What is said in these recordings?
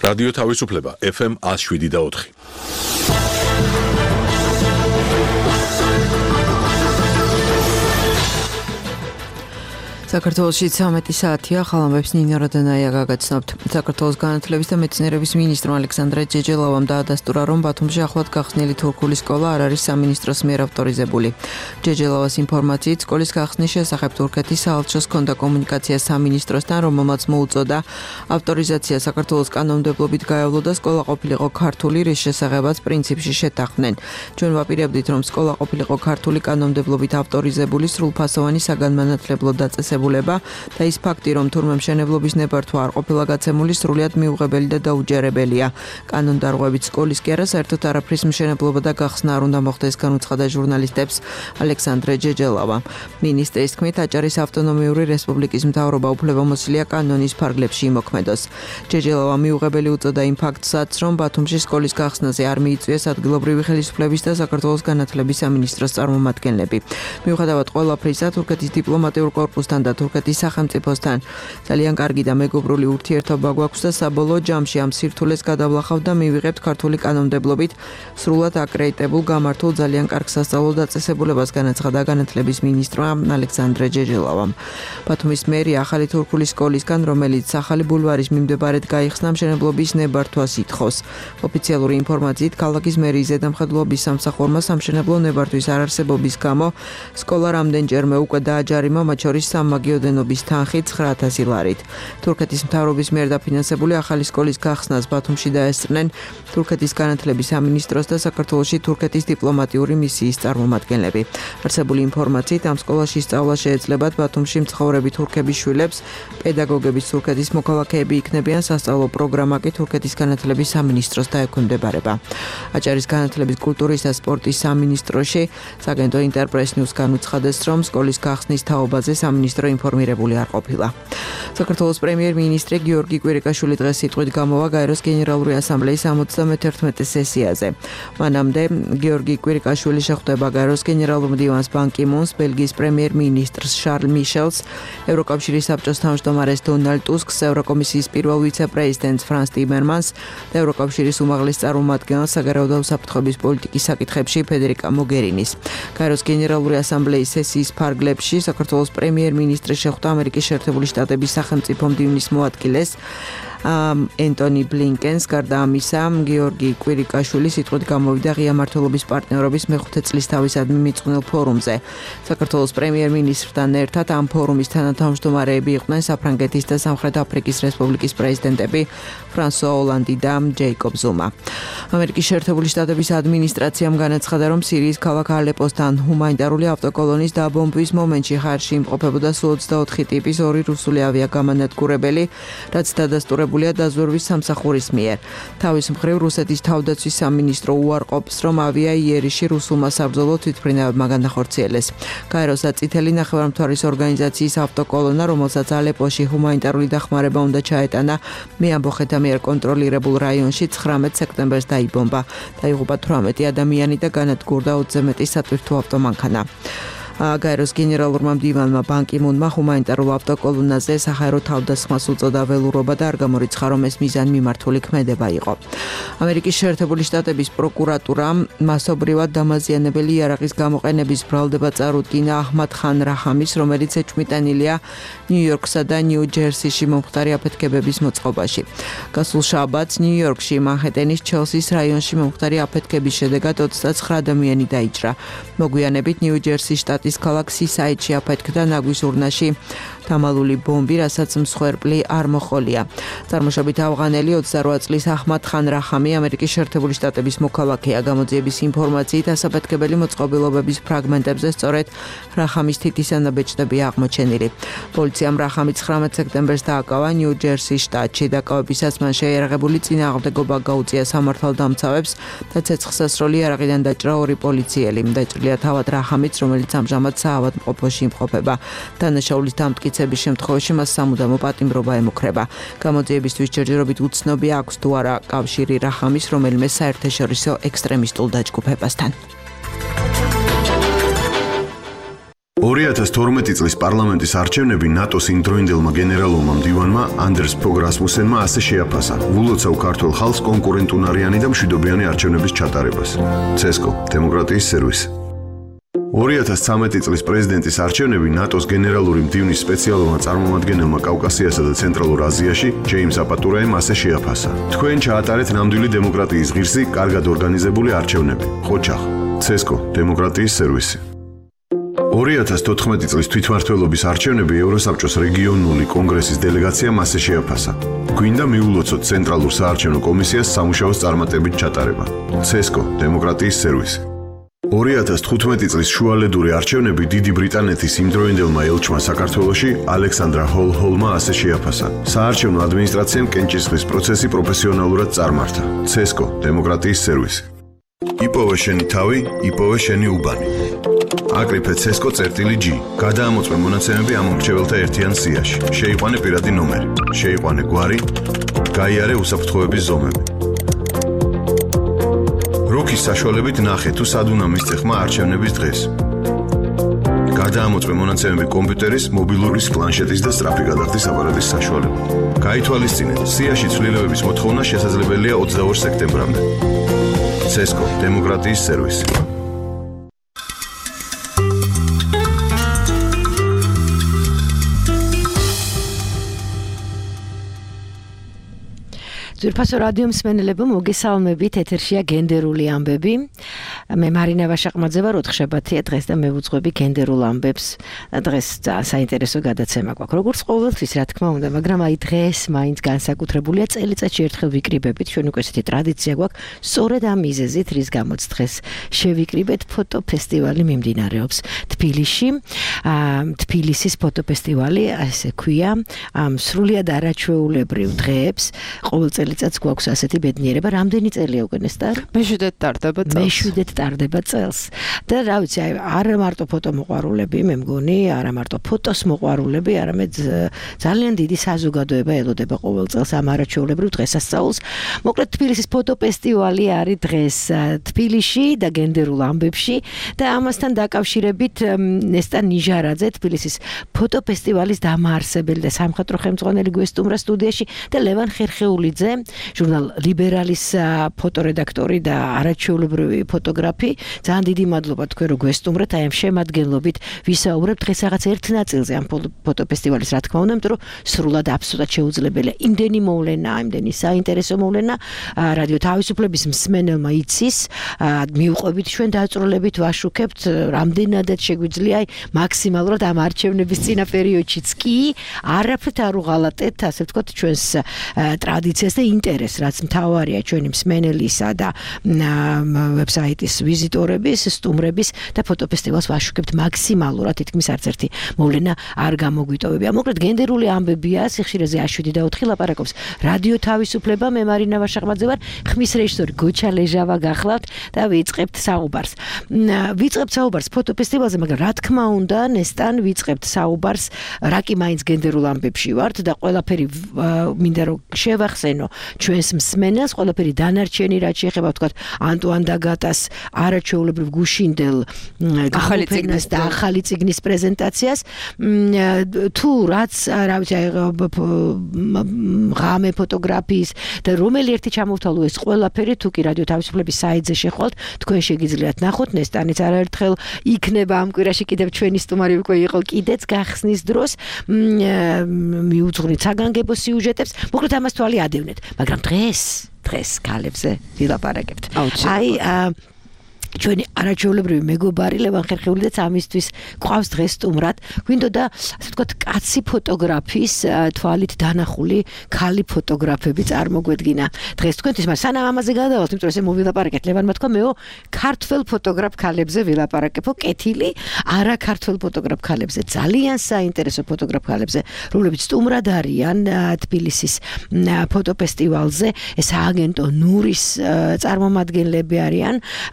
რადიო თავისუფლება FM 107.4. საქართველოში 13 საათია, ხალხებს ნინო როდანაია გაგაცნობთ. საქართველოს განათლების და მეცნიერების მინისტრმა ალექსანდრე ჯეჯელოვამ დაადასტურა, რომ ბათუმში ახლად გახსნილი თურქული სკოლა არ არის სამინისტროს მიერ ავტორიზებული. ჯეჯელოვას ინფორმაციით, სკოლის გახსნის შესახებ თურქეთის საელჩოს ჰქონდა კომუნიკაცია სამინისტროსთან, რომელმაც მოუწოდა ავტორიზაცია საქართველოს კანონმდებლობით გაევლო და სკოლა ყოფილიყო ქართული, რის შესახებაც პრინციპში შეთანხმდნენ. ჩვენ ვაპირებდით, რომ სკოლა ყოფილიყო ქართული კანონმდებლობით ავტორიზებული სრულფასოვანი საგანმანათლებლო დაწესებულება და ის ფაქტი, რომ თურმე მშენებლობის ნებართვა არ ყოფილა გაცემული, სრულიად მიუღებელი და დაუჯერებელია. კანონდარღვევით სკოლის კი არა, საერთოდ არაფრის მშენებლობა და გახსნა არ უნდა მოხდეს, განუცხადა ჟურნალისტებს ალექსანდრე ჯეჯელოვა. მინისტრის თქმით, აჭარის ავტონომიური რესპუბლიკის მთავრობა უფლებამოსილია კანონის ფარგლებში იმოქმედოს. ჯეჯელოვა მიუღებელი უწოდა იმ ფაქტსაც, რომ ბათუმში სკოლის გახსნაზე არ მიიწვიეს ადგილობრივი ხელისუფლების და საქართველოს განათლების სამინისტროს წარმომადგენლები. მიუხედავად ყველაფრისა, თურქეთის დიპლომატიურ კორპუსთან და თურქეთის სახელმწიფოსთან ძალიან კარგი და მეგობრული ურთიერთობა გვაქვს და საბოლოო ჯამში ამ სირთულეს გადავლახავთ და მივიღებთ ქართული კანონმდებლობით სრულად აკრედიტებულ გამართულ ძალიან კარგ სასწავლო დაწესებულებას, განაცხადა განათლების მინისტრმა ალექსანდრე ჯეჯელოვამ. ბათუმის მერია ახალი თურქული სკოლისგან, რომელიც ახალი ბულვარის მიმდებარედ გაიხსნა, მშენებლობის ნებართვას ითხოვს. ოფიციალური ინფორმაციით, ქალაქის მერიის ზედამხედველობის სამსახურმა სამშენებლო ნებართვის არარსებობის გამო სკოლა რამდენჯერმე უკვე დააჯარიმა, მათ შორის სამმაგიოდენობის თანხით 9,000 ლარით. თურქეთის მთავრობის მიერ დაფინანსებული ახალი სკოლის გახსნას ბათუმში დაესწრნენ თურქეთის განათლების სამინისტროს და საქართველოში თურქეთის დიპლომატიური მისიის წარმომადგენლები. არსებული ინფორმაციით, ამ სკოლაში სწავლა შეეძლებათ ბათუმში მცხოვრები თურქების შვილებს, პედაგოგების თურქეთის მოქალაქეები იქნებიან, სასწავლო პროგრამა კი თურქეთის განათლების სამინისტროს დაექვემდებარება. აჭარის განათლების, კულტურის და სპორტის სამინისტროში საგენდო ინტერპრეს ნიუს განუცხადეს, რომ სკოლის გახსნის თაობაზე სამინისტრო ინფორმირებული არ ყოფილა. საქართველოს პრემიერ-მინისტრი გიორგი კვირიკაშვილი დღეს სიტყვით გამოვა გაეროს გენერალური ასამბლეის 71 სესიაზე. მანამდე გიორგი კვირიკაშვილი შეხვდება გაეროს გენერალურ მდივანს ბან კი მუნს, ბელგიის პრემიერ-მინისტრს შარლ მიშელს, ევროკავშირის საბჭოს თავმჯდომარეს დონალდ ტუსკს, ევროკომისიის პირველ ვიცე-პრეზიდენტს ფრანს ტიმერმანს და ევროკავშირის უმაღლეს წარმომადგენელს საგარეო და უსაფრთხოების პოლიტიკის საკითხებში ფედერიკა მოგერინის. გაეროს გენერალური ასამბლეის სესიის ფარგლებში საქართველოს პრემიერ-მინისტრი შეხვდა ამერიკის შეერთებული შტატების სახელმწიფო მდივნის მოადგილეს ენტონი ბლინკენს. გარდა ამისა, გიორგი კვირიკაშვილი სიტყვით გამოვიდა ღია მმართველობის პარტნიორობის მეხუთე წლისთავისადმი მიწყვნილ ფორუმზე. საქართველოს პრემიერ-მინისტრთან ერთად ამ ფორუმის თანათავმჯდომარეები იყვნენ საფრანგეთის და სამხრეთ აფრიკის რესპუბლიკის პრეზიდენტები ფრანსუა ოლანდი და ჯეიკობ ზუმა. ამერიკის შეერთებული შტატების ადმინისტრაციამ განაცხადა, რომ სირიის ქალაქ ალეპოსთან ჰუმანიტარული ავტოკოლონის დაბომბვის მომენტში ხარში იმყოფებოდა სულ 24 ტიპის 2 რუსული ავიაგამანადგურებელი, რაც დადასტურებულია დაზვერვის სამსახურის მიერ. თავის მხრივ რუსეთის თავდაცვის სამინისტრო უარყოფს, რომ ავია იერიში რუსულმა საბრძოლო თვითმფრინავებმა განახორციელეს. გაეროს და წითელი ნახევარმთვარის ორგანიზაციის ავტოკოლონა, რომელსაც ალეპოში ჰუმანიტარული დახმარება უნდა ჩაეტანა, მეამბოხეთა მიერ კონტროლირებულ რაიონში 19 სექტემბერს დაიბომბა. დაიღუპა 18 ადამიანი და განადგურდა 20-ზე მეტი სატვირთო ავტომანქანა. გაეროს გენერალურმა მდივანმა ბან კი მუნმა ჰუმანიტარულ ავტოკოლონაზე საჰაერო თავდასხმას უწოდა ველურობა და არ გამორიცხა, რომ ეს მიზანმიმართული ქმედება იყო. ამერიკის შეერთებული შტატების პროკურატურამ მასობრივად დამაზიანებელი იარაღის გამოყენების ბრალდება წარუდგინა აჰმად ხან რაჰამის, რომელიც ეჭვმიტანილია ნიუ-იორკსა და ნიუ-ჯერსიში მომხდარი აფეთქებების მოწყობაში. გასულ შაბათს ნიუ-იორკში მანჰეტენის ჩელსის რაიონში მომხდარი აფეთქების შედეგად 29 ადამიანი დაიჭრა. მოგვიანებით ნიუ-ჯერსის შტატის ქალაქ სისაიდში აფეთქდა ნაგვის ურნაში დამალული ბომბი, რასაც მსხვერპლი არ მოჰყოლია. წარმოშობით ავღანელი 28 წლის აჰმად ხან რაჰამი ამერიკის შეერთებული შტატების მოქალაქეა. გამოძიების ინფორმაციით ასაფეთქებელი მოწყობილობების ფრაგმენტებზე სწორედ რაჰამის თითის ანაბეჭდებია აღმოჩენილი. პოლიციამ რაჰამი 19 სექტემბერს დააკავა ნიუ-ჯერსის შტატში. დაკავებისას მან შეიარაღებული წინააღმდეგობა გაუწია სამართალდამცავებს და ცეცხლსასროლი იარაღიდან დაჭრა 2 პოლიციელი. დაჭრილია თავად რაჰამიც, რომელიც ამჟამად საავადმყოფოში იმყოფება. დანაშაულის დამტკიცების შემთხვევაში მას სამუდამო პატიმრობა ემუქრება. გამოძიებისთვის ჯერჯერობით უცნობია აქვს თუ არა კავშირი რაჰამის რომელიმე საერთაშორისო ექსტრემისტულ დაჯგუფებასთან. 2012 წლის პარლამენტის არჩევნები ნატოს იმდროინდელმა გენერალურმა მდივანმა Ანდერს Ფოგ რასმუსენმა ასე შეაფასა: "ვულოცავ ქართულ ხალხს კონკურენტუნარიანი და მშვიდობიანი არჩევნების ჩატარებას." CESCO, დემოკრატიის სერვისი. 2013 წლის პრეზიდენტის არჩევნები ნატოს გენერალური მდივნის სპეციალურმა წარმომადგენელმა კავკასიასა და ცენტრალურ აზიაში, ჯეიმს აპატურაემ ასე შეაფასა: "თქვენ ჩაატარეთ ნამდვილი დემოკრატიის ღირსი, კარგად ორგანიზებული არჩევნები." ხოჩახ, CESCO, დემოკრატიის სერვისი. 2014 წლის თვითმმართველობის არჩევნები ევროსაბჭოს რეგიონული კონგრესის დელეგაციამ ასე შეაფასა: "გვინდა მიულოცოთ ცენტრალურ საარჩევნო კომისიას სამუშაოს წარმატებით ჩატარება." CESCO, დემოკრატიის სერვისი. 2015 წლის შუალედური არჩევნები დიდი ბრიტანეთის იმდროინდელმა ელჩმა საქართველოში ალექსანდრა ჰოლჰოლმა ასე შეაფასა: "საარჩევნო ადმინისტრაციამ კენჭისყრის პროცესი პროფესიონალურად წარმართა." CESCO, დემოკრატიის სერვისი. იპოვე შენი თავი, იპოვე შენი უბანი. აკრიფე CESCO.G. გადაამოწმე მონაცემები ამ მრჩეველთა ერთიან სიაში. შეიყვანე პირადი ნომერი, შეიყვანე გვარი, გაიარე უსაფრთხოების ზომები. როქის საშუალებით ნახე თუ სად უნდა მისცე ხმა არჩევნების დღეს. გადაამოწმე მონაცემები კომპიუტერის, მობილურის, პლანშეტის და სწრაფი გადახდის აპარატის საშუალებით. გაითვალისწინეთ, სიაში ცვლილებების მოთხოვნა შესაძლებელია 22 სექტემბრამდე. CESCO, დემოკრატიის სერვისი. ძვირფასო რადიო მსმენელებო, მოგესალმებით, ეთერშია გენდერული ამბები. მე მარინა ვაშაყმაძე ვარ, ოთხშაბათია დღეს და მე ვუძღვები გენდერულ ამბებს. დღეს საინტერესო გადაცემა გვაქვს. როგორც ყოველთვის, რა თქმა უნდა, მაგრამ აი დღეს მაინც განსაკუთრებულია, წელიწადში ერთხელ ვიკრიბებით, ჩვენ უკვე ესეთი ტრადიცია გვაქვს, სწორედ ამ მიზეზით, რის გამოც დღეს შევიკრიბეთ ფოტოფესტივალი მიმდინარეობს თბილისში. თბილისის ფოტოფესტივალი, ასე ქვია, სრულიად არაჩვეულებრივ დღეებს ყოველ წელიწადს გვაქვს ასეთი ბედნიერება. რამდენი წელია უკვე ნესტარ? მეშვიდედ ტარდება წელს. მეშვიდედ ტარდება წელს. და რა ვიცი, არა მარტო ფოტომოყვარულები, მე მგონი, არა მარტო ფოტოს მოყვარულები, არამედ ძალიან დიდი საზოგადოება ელოდება ყოველ წელს ამ არაჩვეულებრივ დღესასწაულს. მოკლედ თბილისის ფოტოფესტივალი არის დღეს თბილისში და გენდერულ ამბებში და ამასთან დაკავშირებით ნესტარ ნიჟარაძე, თბილისის ფოტოფესტივალის დამაარსებელი და სამხატვრო ხელმძღვანელი გვესტუმრა სტუდიაში და ლევან ხერხეულიძე, ჟურნალ ლიბერალის ფოტორედაქტორი და არაჩვეულებრივი ფოტოგრაფი. ძალიან დიდი მადლობა თქვენ რომ გვესტუმრეთ, აი ამ შემადგენლობით ვისაუბრებთ დღეს რაღაც ერთ ნაწილზე ამ ფოტოფესტივალის, რა თქმა უნდა, იმიტომ რომ სრულად აბსოლუტურად შეუძლებელია იმდენი მოვლენა, იმდენი საინტერესო მოვლენა რადიო თავისუფლების მსმენელმა იცის, მიუყვებით ჩვენ დაწვრილებით ვაშუქებთ, რამდენადაც შეგვიძლია აი მაქსიმალურად ამ არჩევნების წინა პერიოდშიც კი არაფრით არ უღალატეთ, ასე ვთქვათ, ჩვენს ტრადიციას და ინტერესს, რაც მთავარია ჩვენი მსმენელისა და ვებსაიტის ვიზიტორების, სტუმრების და ფოტოფესტივალს ვაშუქებთ მაქსიმალურად, თითქმის არც ერთი მოვლენა არ გამოგვიტოვებია. მოკლედ გენდერული ამბებია, სიხშირეზე A7 და 4 ლაპარაკობს რადიო თავისუფლება, მე მარინა ვაშაყმაძე ვარ, ხმის რეჟისორი გოჩა ლეჟავა გახლავთ და ვიწყებთ საუბარს. ვიწყებთ საუბარს ფოტოფესტივალზე, მაგრამ რა თქმა უნდა, ნესტან ვიწყებთ საუბარს, რა კი მაინც გენდერულ ამბებში ვართ და ყველაფერი მინდა რომ შევახსენო ჩვენს მსმენელს, ყველაფერი დანარჩენი რაც შეეხება ვთქვათ ანტუან დაგატას არაჩვეულებრივ გუშინდელ გამოფენას და ახალი წიგნის პრეზენტაციას, თუ რაც რა ვიცი ღამე ფოტოგრაფიის და რომელი ერთი ჩამოვთვალო ეს ყველაფერი, თუ კი რადიო თავისუფლების საიტზე შეხვალთ, თქვენ შეგიძლიათ ნახოთ. ნესტანიც არაერთხელ იქნება ამ კვირაში კიდევ ჩვენი სტუმარი უკვე იყო კიდეც გახსნის დროს, მიუძღვნით საგანგებო სიუჟეტებს, მოკლედ ამას თვალი ადევნეთ, მაგრამ დღეს ქალებზე ვილაპარაკებთ. აი ჩვენი არაჩვეულებრივი მეგობარი ლევან ხერხეულიძეც ამისთვის გვყავს დღეს სტუმრად. გვინდოდა ასე ვთქვათ კაცი ფოტოგრაფის თვალით დანახული ქალი ფოტოგრაფები წარმოგვედგინა დღეს თქვენთვის, მაგრამ სანამ ამაზე გადავალთ, იმიტომ რომ ესე მოვილაპარაკეთ, ლევანმა თქვა მეო ქართველ ფოტოგრაფ ქალებზე ვილაპარაკებო, კეთილი არა ქართველ ფოტოგრაფ ქალებზე, ძალიან საინტერესო ფოტოგრაფ ქალებზე, რომლებიც სტუმრად არიან თბილისის ფოტოფესტივალზე. ეს აგენტო ნურის წარმომადგენლები არიან და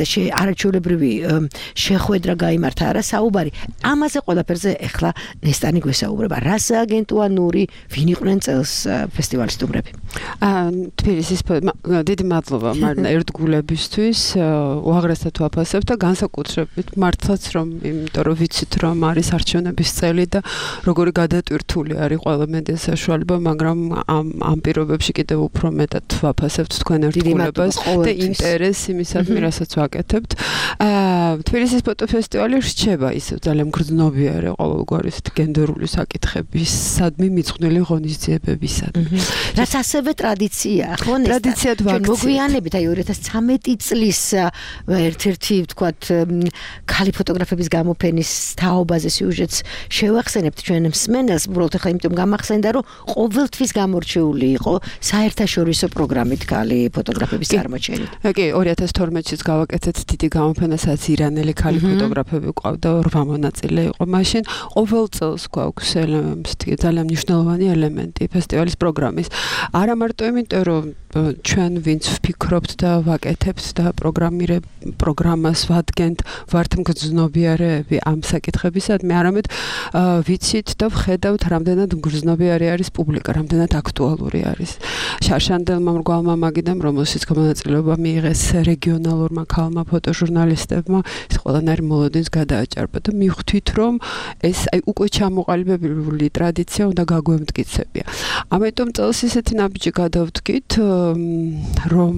არაჩვეულებრივი შეხვედრა გაიმართა არა საუბარი ამაზე ყველაფერზე ეხლა ნესტანი გვესაუბრება რა სააგენტოა ნური ვინ იყვნენ წელს ფესტივალის სტუმრები თბილისის დიდი მადლობა მარინა ერთგულებისთვის უაღრესად ვაფასებ და განსაკუთრებით მართლაც რომ იმიტომ რომ ვიცით რომ არის არჩევნების წელი და როგორი გადატვირთული არის ყველა მედია საშუალება მაგრამ ამ პირობებში კიდევ უფრო მეტად ვაფასებთ თქვენ ერთგულებას და ინტერესს იმისადმი რასაც ვაკეთებთ თბილისის ფოტოფესტივალი რჩება ისევ ძალიან გრძნობიარე ყოველგვარი გენდერული საკითხებისადმი მიძღვნილი ღონისძიებებისადმი რაც ასევე ტრადიცია ხო ტრადიციად ვაქცია მოგვიანებით აი 2013 წლის ერთ-ერთი ვთქვათ ქალი ფოტოგრაფების გამოფენის თაობაზე სიუჟეტს შევახსენებთ ჩვენ მსმენელს უბრალოდ ახლა იმიტომ გამახსენდა რომ ყოველთვის გამორჩეული იყო საერთაშორისო პროგრამით ქალი ფოტოგრაფების წარმოჩენით კი 2012-ში გავაკეთეთ დიდი გამოფენა სადაც ირანელი ქალი ფოტოგრაფები ყავდა 8 მონაწილე იყო მაშინ ყოველ წელს გვაქვს ძალიან მნიშვნელოვანი ელემენტი ფესტივალის პროგრამის არა მარტო იმიტომ რომ ჩვენ ვინც ვფიქრობთ და ვაკეთებთ და პროგრამას ვადგენთ ვართ მგრძნობიარეები ამ საკითხებისადმი არამედ ვიცით და ვხედავთ რამდენად მგრძნობიარე არის პუბლიკა რამდენად აქტუალური არის შარშანდელმა მრგვალმა მაგიდამ რომელშიც მონაწილეობა მიიღეს რეგიონალურმა ქალმა ფოტოჟურნალისტებმა ის ყველანაირი მოლოდინს გადააჭარბა და მივხვდით რომ ეს აი უკვე ჩამოყალიბებული ტრადიცია უნდა გაგვემტკიცებია ამიტომ წელს ისეთი ნაბიჯი გადავდგით რომ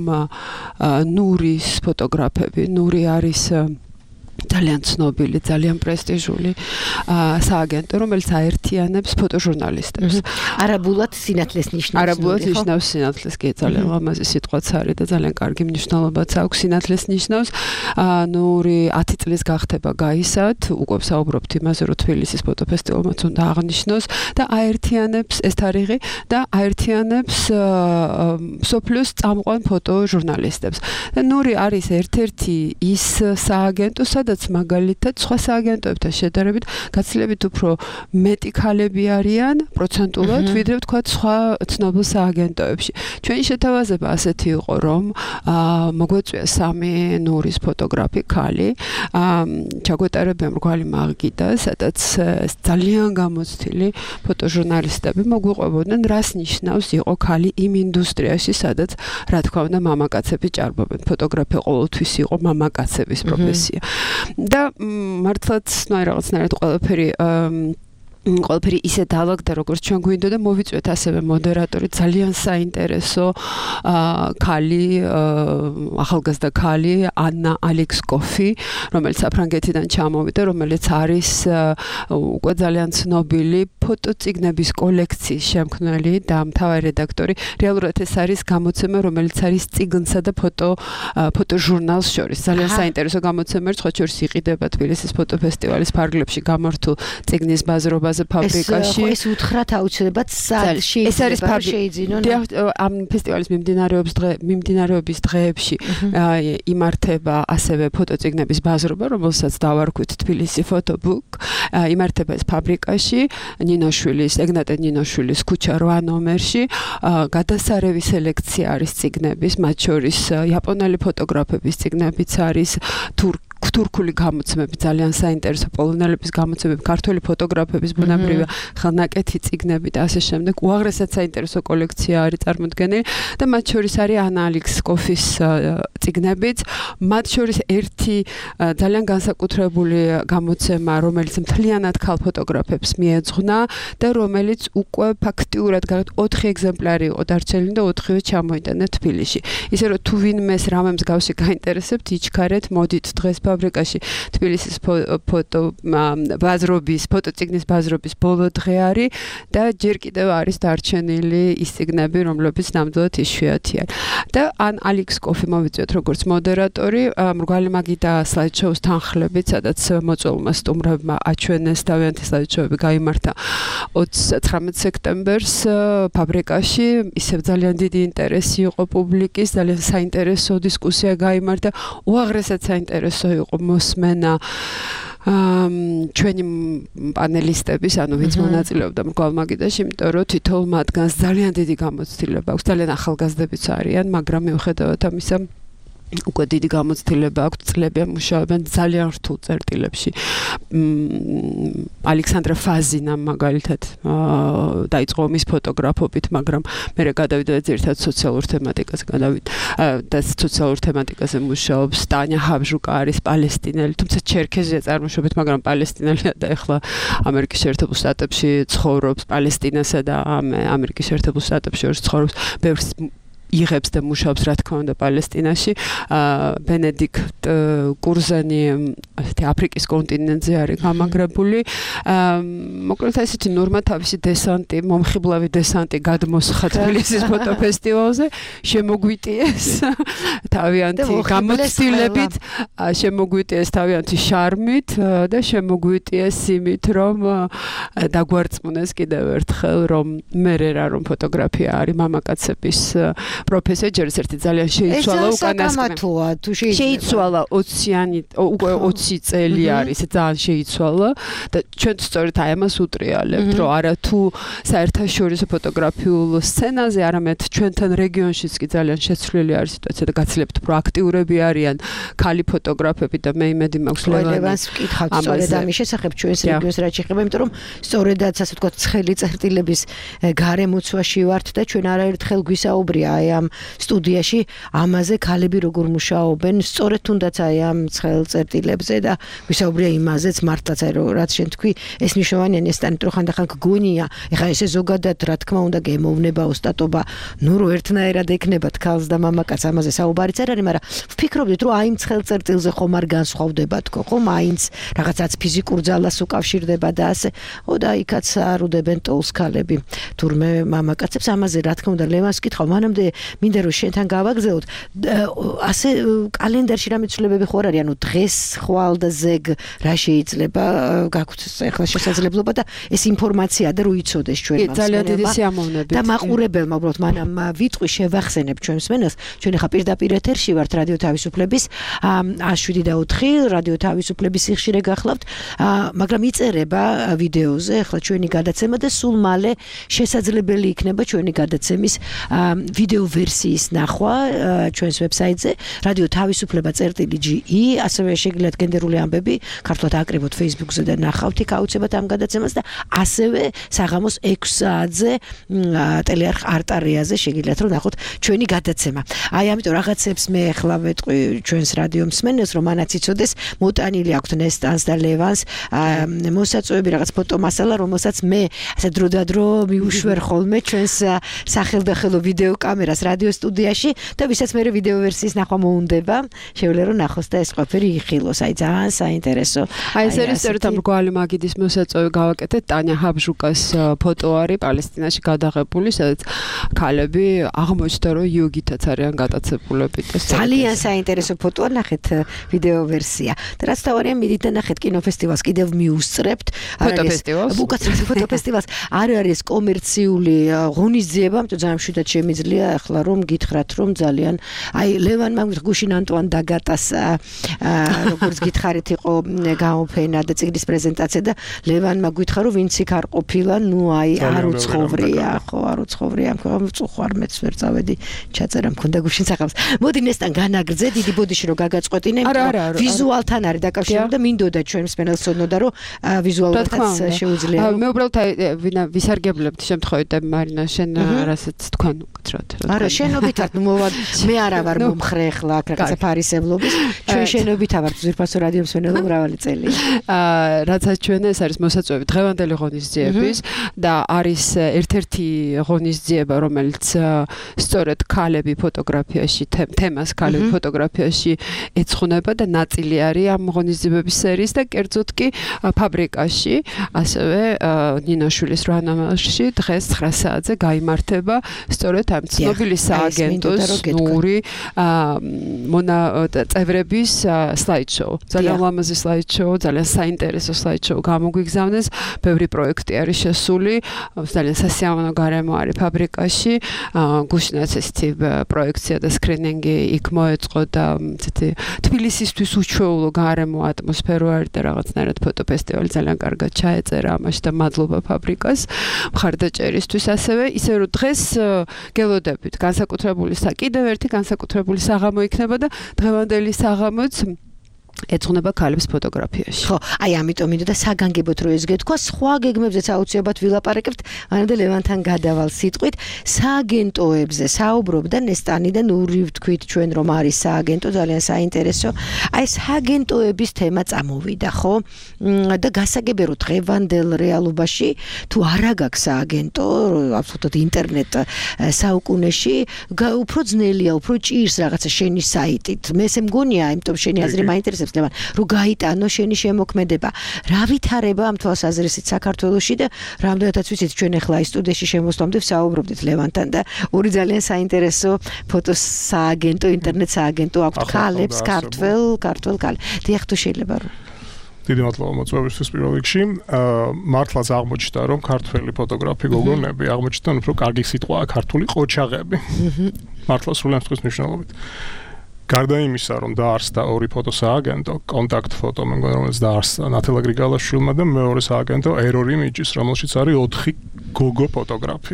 ნურის ფოტოგრაფები ნური არის ძალიან ცნობილი, ძალიან პრესტიჟული სააგენტო, რომელიც აერთიანებს ფოტოჟურნალისტებს. არაბულად სინათლეს ნიშნავს. არაბულად ნიშნავს სინათლეს, კი, ძალიან ლამაზი სიტყვაც არის და ძალიან კარგი მნიშვნელობაც აქვს სინათლეს ნიშნავს. ნური 10 წლის გახდება გაისად, უკვე საუბრობთ იმაზე, რომ თბილისის ფოტოფესტივალმაც უნდა აღნიშნოს და აერთიანებს ეს თარიღი და აერთიანებს მსოფლიოს წამყვან ფოტოჟურნალისტებს. და ნური არის ერთ-ერთი ის სააგენტო, სადაც მაგალითად სხვა სააგენტოებთან შედარებით გაცილებით უფრო მეტი ქალები არიან პროცენტულად, ვიდრე ვთქვათ სხვა ცნობილ სააგენტოებში. ჩვენი შეთავაზება ასეთი იყო, რომ მოგვეწვია 3 ნურის ფოტოგრაფი ქალი, ჩაგვეტარებია მრგვალი მაგიდა, სადაც ძალიან გამოცდილი ფოტოჟურნალისტები მოგვიყვებოდნენ, რას ნიშნავს იყო ქალი იმ ინდუსტრიაში, სადაც რა თქმა უნდა მამაკაცები ჭარბობენ. ფოტოგრაფია ყოველთვის იყო მამაკაცების პროფესია. და მართლაც რაღაცნაირად ყველაფერი ისე დავაგდა როგორც ჩვენ გვინდოდა მოვიწვიეთ ასევე მოდერატორი ძალიან საინტერესო ქალი ახალგაზრდა ქალი ანა ალექსკოფი რომელიც საფრანგეთიდან ჩამოვიდა რომელიც არის უკვე ძალიან ცნობილი ფოტოწიგნების კოლექციის შემქმნელი და მთავარი რედაქტორი რეალურად ეს არის გამოცემა რომელიც არის წიგნსა და ფოტოჟურნალს შორის ძალიან საინტერესო გამოცემა სხვა შორის იყიდება თბილისის ფოტოფესტივალის ფარგლებში გამართულ წიგნის ბაზრობა ფაბრიკაში ეს უთხრათ აუცილებლად სახლში ეს არის შეიძინონ ამ ფესტივალის მიმდინარეობის დღეებში იმართება ასევე ფოტოწიგნების ბაზრობა რომელსაც დავარქვით თბილისი ფოტობუქ იმართება ეს ფაბრიკაში ეგნატე ნინოშვილის ქუჩა 8 ნომერში გადასარევი სელექცია არის წიგნების მათ შორის იაპონელი ფოტოგრაფების წიგნებიც არის თურქული გამოცემები ძალიან საინტერესო პოლონელების გამოცემები ქართველი ფოტოგრაფების ბუნებრივია ხელნაკეთი წიგნები და ასე შემდეგ უაღრესად საინტერესო კოლექცია არის წარმოდგენილი და მათ შორის არის ანა ალექსკოფის წიგნებიც მათ შორის ერთი ძალიან განსაკუთრებული გამოცემა რომელიც მთლიანად ქალ ფოტოგრაფებს მიეძღვნა და რომელიც უკვე ფაქტიურად 4 ეგზემპლარი იყო დარჩენილი და 4-ვე ჩამოიტანა თბილისში ისე რომ თუ ვინმეს რამე მსგავსი გაინტერესებთ იჩქარეთ მოდით დღეს ფაბრიკაში თბილისის ფოტოწიგნის ბაზრობის ბოლო დღე არის და ჯერ კიდევ არის დარჩენილი ის წიგნები, რომლებიც ნამდვილად იშვიათია. და ან ალექსკოფი მოვიწვიეთ როგორც მოდერატორი, მრგვალი მაგიდა სლაიდ-შოუს თანხლებით, სადაც მოწვეულმა სტუმრებმა აჩვენეს თავიანთი სლაიდ-შოუები გაიმართა 19 სექტემბერს ფაბრიკაში, ისევ ძალიან დიდი ინტერესი იყო პუბლიკის, ძალიან საინტერესო დისკუსია გაიმართა, უაღრესად საინტერესო იყო მოსმენა ჩვენი პანელისტების, ანუ ვინც მონაწილეობდა მრგვალ მაგიდაში, იმიტომ რომ თითოეულ მათგანს ძალიან დიდი გამოცდილება აქვს, ძალიან ახალგაზრდებიც არიან, მაგრამ მიუხედავად ამისა უკვე დიდი გამოცდილება აქვს, წლებია მუშაობენ ძალიან რთულ წერტილებში. ალექსანდრე ფაზინამ მაგალითად დაიწყო მის ფოტოგრაფობით, მაგრამ მე გადავიდა ძირითადად სოციალურ თემატიკაზე და სოციალურ თემატიკაზე მუშაობს. ტანია ჰაბჟუკა არის პალესტინელი, თუმცა ჩერქეზია წარმოშობით, მაგრამ პალესტინელია და ეხლა ამერიკის შეერთებულ შტატებში ცხოვრობს, პალესტინასა და ამერიკის შეერთებულ შტატებში ცხოვრობს. ბევრს იღებს და მუშაობს რა თქმა უნდა პალესტინაში. ბენედიქტ კურზანი ასეთი აფრიკის კონტინენტზე არის გამაგრებული. მოკლედ ესეთი ნორმა თავისი დესანტი, მომხიბლავი დესანტი გადმოსხა თბილისის ფოტოფესტივალზე, შემოგვიტიეს თავიანთი გამოცდილებით, შემოგვიტიეს თავიანთი შარმით და შემოგვიტიეს იმით, რომ დაგვარწმუნეს კიდევ ერთხელ, რომ მე რა რომ ფოტოგრაფია არის მამაკაცების პროფესია ჯერ ერთი ძალიან შეიცვალა უკანასკნელი. შეიცვალა 20 წელი არის, ძალიან შეიცვალა და ჩვენ სწორედ აი ამას უტრიალებთ, რომ არა თუ საერთაშორისო ფოტოგრაფიულ სცენაზე, არამედ ჩვენთან რეგიონშიც კი ძალიან შეცვლილი არის სიტუაცია და გაცლებთ პროაქტიურები არიან ქალი ფოტოგრაფები და მე იმედი მაქვს ლევანს ვკითხავთ სწორედ ამის შესახებ ჩვენს რეგიონს რაც შეეხება, იმიტომ რომ სწორედაც ასე ვთქვათ ცხელი წერტილების გარემოცვაში ვართ და ჩვენ არაერთხელ გვისაუბრია აი ამ სტუდიაში ამაზე ქალები როგორ მუშაობენ სწორედ თუნდაც აი ამ ცხელ წერტილებზე და ვისაუბრია იმაზეც მართლაც აი რაც შენ თქვი ეს მნიშვნელოვანია ნესტანით რომ ხანდახან გგონია ეხლა ესე ზოგადად რა თქმა უნდა გემოვნება ოსტატობა ნუ რო ერთნაირად ექნება თქალს და მამაკაც ამაზე საუბარიც არ არის მაგრამ ვფიქრობდით რომ აი ამ ცხელ წერტილზე ხომ არ განსხვავდება თქო ხომ აინც რაღაცაც ფიზიკურ ძალას უკავშირდება და ასე ო და იქაც არუდებენ ტოლს ქალები თურმე მამაკაცებს ამაზე რა თქმა უნდა ლევანს ვკითხავ მანამდე მინდა რომ შენთან გავაგზავნოთ ასე კალენდარში რა მეცვლებები ხო არ არის ანუ დღეს ხვალ და ზეგ რა შეიძლება გაქვთ ახლა შესაძლებლობა და ეს ინფორმაცია და რო იცოდეს ჩვენ ძალიან დიდი სიამოვნებით და მაყურებელმა უბრალოდ მანამ ვიტყვი შევახსენებ ჩვენს მენელს ჩვენ ახლა პირდაპირ ეთერში ვართ რადიო თავისუფლების 7:04 რადიო თავისუფლების სიხშირე გახლავთ მაგრამ იწერება ვიდეოზე ახლა ჩვენი გადაცემა და სულ მალე შესაძლებელი იქნება ჩვენი გადაცემის ვიდეო ვერსიის ნახვა ჩვენს ვებსაიტზე რადიო თავისუფლება.ge ასევე შეგიძლიათ გენდერული ამბები ქართულად აკრიბოთ Facebook-ზე და ნახავთ იქ აუცილებლად ამ გადაცემას და ასევე საღამოს 6 საათზე ტელეარხ არტარიაზე შეგიძლიათ რომ ნახოთ ჩვენი გადაცემა. აი ამიტომ რაღაცებს მე ახლა ვეტყვი ჩვენს რადიო მსმენელს რომ მანაც იცოდეს მოტანილი აქვთ ნესტანს და ლევანს მოსაწვევები რაღაც ფოტომასალა რომელსაც მე ასე დროდადრო მიუშვერ ხოლმე ჩვენს სახელდახელო ვიდეო კამერას რადიო სტუდიაში და ვისაც მე ვიდეო ვერსიის ნახვა მოუნდება შეუძლია რომ ნახოს და ეს ყველაფერი იხილოს აი ძალიან საინტერესო აი ეს არის სწორედ ამ გვალი მაგიდის მოსაწვევი გავაკეთეთ ტანია ჰაბჟუკას ფოტო არის პალესტინაში გადაღებული სადაც ქალები აღმოჩნდა რომ იოგითაც არიან გატაცებულები და ძალიან საინტერესო ფოტოა ნახეთ ვიდეო ვერსია და რაც თავარია მიდით და ნახეთ კინოფესტივალს კიდევ მიუსწრებთ ფოტოფესტივალს უკაცრავად ფოტოფესტივალს არ არის კომერციული ღონისძიება ამიტომ ძალიან მშვიდად შემიძლია ახლა რომ გითხრათ რომ ძალიან აი ლევანმა გუშინ ანტუან დაგატას როგორც გითხარით იყო გამოფენა და წიგნის პრეზენტაცია და ლევანმა გითხრა რომ ვინც იქ არ ყოფილა ნუ აი არ უცხოვრია ხო არ უცხოვრია მწუხვარ მეც ვერ წავედი ჩაწერა მქონდა გუშინ სახავს მოდი ნესტან განაგრძე დიდი ბოდიში რომ გაგაწყვეტინე ვიზუალთან არის დაკავშირებული და მინდოდა ჩვენ მსმენელს ცოდნოდა რომ ვიზუალურადაც შეუძლია მე უბრალოდ ვისარგებლებთ შემთხვევით და მარინა შენ რასაც თქვენ უკაცრავად არა შენობითად მოვა მე არა ვარ მომხრე ახლა აქ რაღაცა ფარისებლობის ჩვენ შენობით ვართ ზირფასო რადიო მსმენელო მრავალი წელი რასაც ჩვენ ეს არის მოსაწვევი დღევანდელი ღონისძიების და არის ერთ-ერთი ღონისძიება რომელიც სწორედ ქალები ფოტოგრაფიაში თემას ქალები ფოტოგრაფიაში ეძღვნება და ნაწილი არის ამ ღონისძიებების სერიის და კერძოდ კი ფაბრიკაში ასევე ნინაშვილის რანამალში დღეს 9 საათზე გაიმართება სწორედ ამ ცნობილი სააგენტოს ნური წევრების სლაიდშოუ ძალიან ლამაზი სლაიდშოუ ძალიან საინტერესო სლაიდშოუ გამოგვიგზავნეს ბევრი პროექტი არის შესული ძალიან სასიამოვნო გარემო არის ფაბრიკაში გუშინაც ესეთი პროექცია და სკრინინგი იქ მოეწყო და ესეთი თბილისისთვის უჩვეულო გარემო ატმოსფერო არის და რაღაცნაირად ფოტოფესტივალი ძალიან კარგად ჩაეწერა ამაში და მადლობა ფაბრიკას მხარდაჭერისთვის ასევე ისე რომ დღეს გელოდებით ვთქვით, განსაკუთრებული კიდევ ერთი განსაკუთრებული საღამო იქნება და დღევანდელი საღამოც ეძღვნება ქალებს ფოტოგრაფიაში. ხო, აი ამიტომ მინდოდა და საგანგებოდ რო ეს გეთქვა, სხვა გეგმებზეც აუცილებლად ვილაპარაკებთ, მანამდე ლევანთან გადავალ სიტყვით, სააგენტოებზე საუბრობდა ნესტანი და ნური ვთქვით ჩვენ რომ არის სააგენტო, ძალიან საინტერესო. აი სააგენტოების თემა წამოვიდა, ხო? და გასაგებია რომ დღევანდელ რეალობაში თუ არა გაქვს სააგენტო, აბსოლუტურად ინტერნეტ საუკუნეში, უფრო ძნელია, უფრო ჭირს რაღაცა შენი საიტით. მე ესე მგონია, იმიტომ შენი აზრი მაინტერესებს რომ გაიტანო შენი შემოქმედება. რა ვითარება ამ თვალსაზრისით საქართველოში და რამდენადაც ვიცით ჩვენ ახლა აი სტუდიაში შემოსვლამდე ვსაუბრობდით ლევანთან და ორი ძალიან საინტერესო ფოტოსააგენტო, ინტერნეტ სააგენტო აქვს ქალებს, ქართველ ქალ. დიახ, თუ შეიძლება რომ დიდი მადლობა მოწვევისთვის პირველ რიგში. მართლაც აღმოჩნდა რომ ქართველი ფოტოგრაფი გოგონები აღმოჩნდნენ უფრო კარგი სიტყვაა ქართული ყოჩაღები. მართლა სრულად მსხვერპლის მნიშვნელობით. გარდა იმისა, რომ დაარსდა ორი ფოტოსააგენტო, კონტაქტ ფოტო, მე მგონი რომელიც დაარსდა ნათელა გრიგალაშვილმა და მეორე სააგენტო Error Images, რომელშიც არის 4 გოგო ფოტოგრაფი.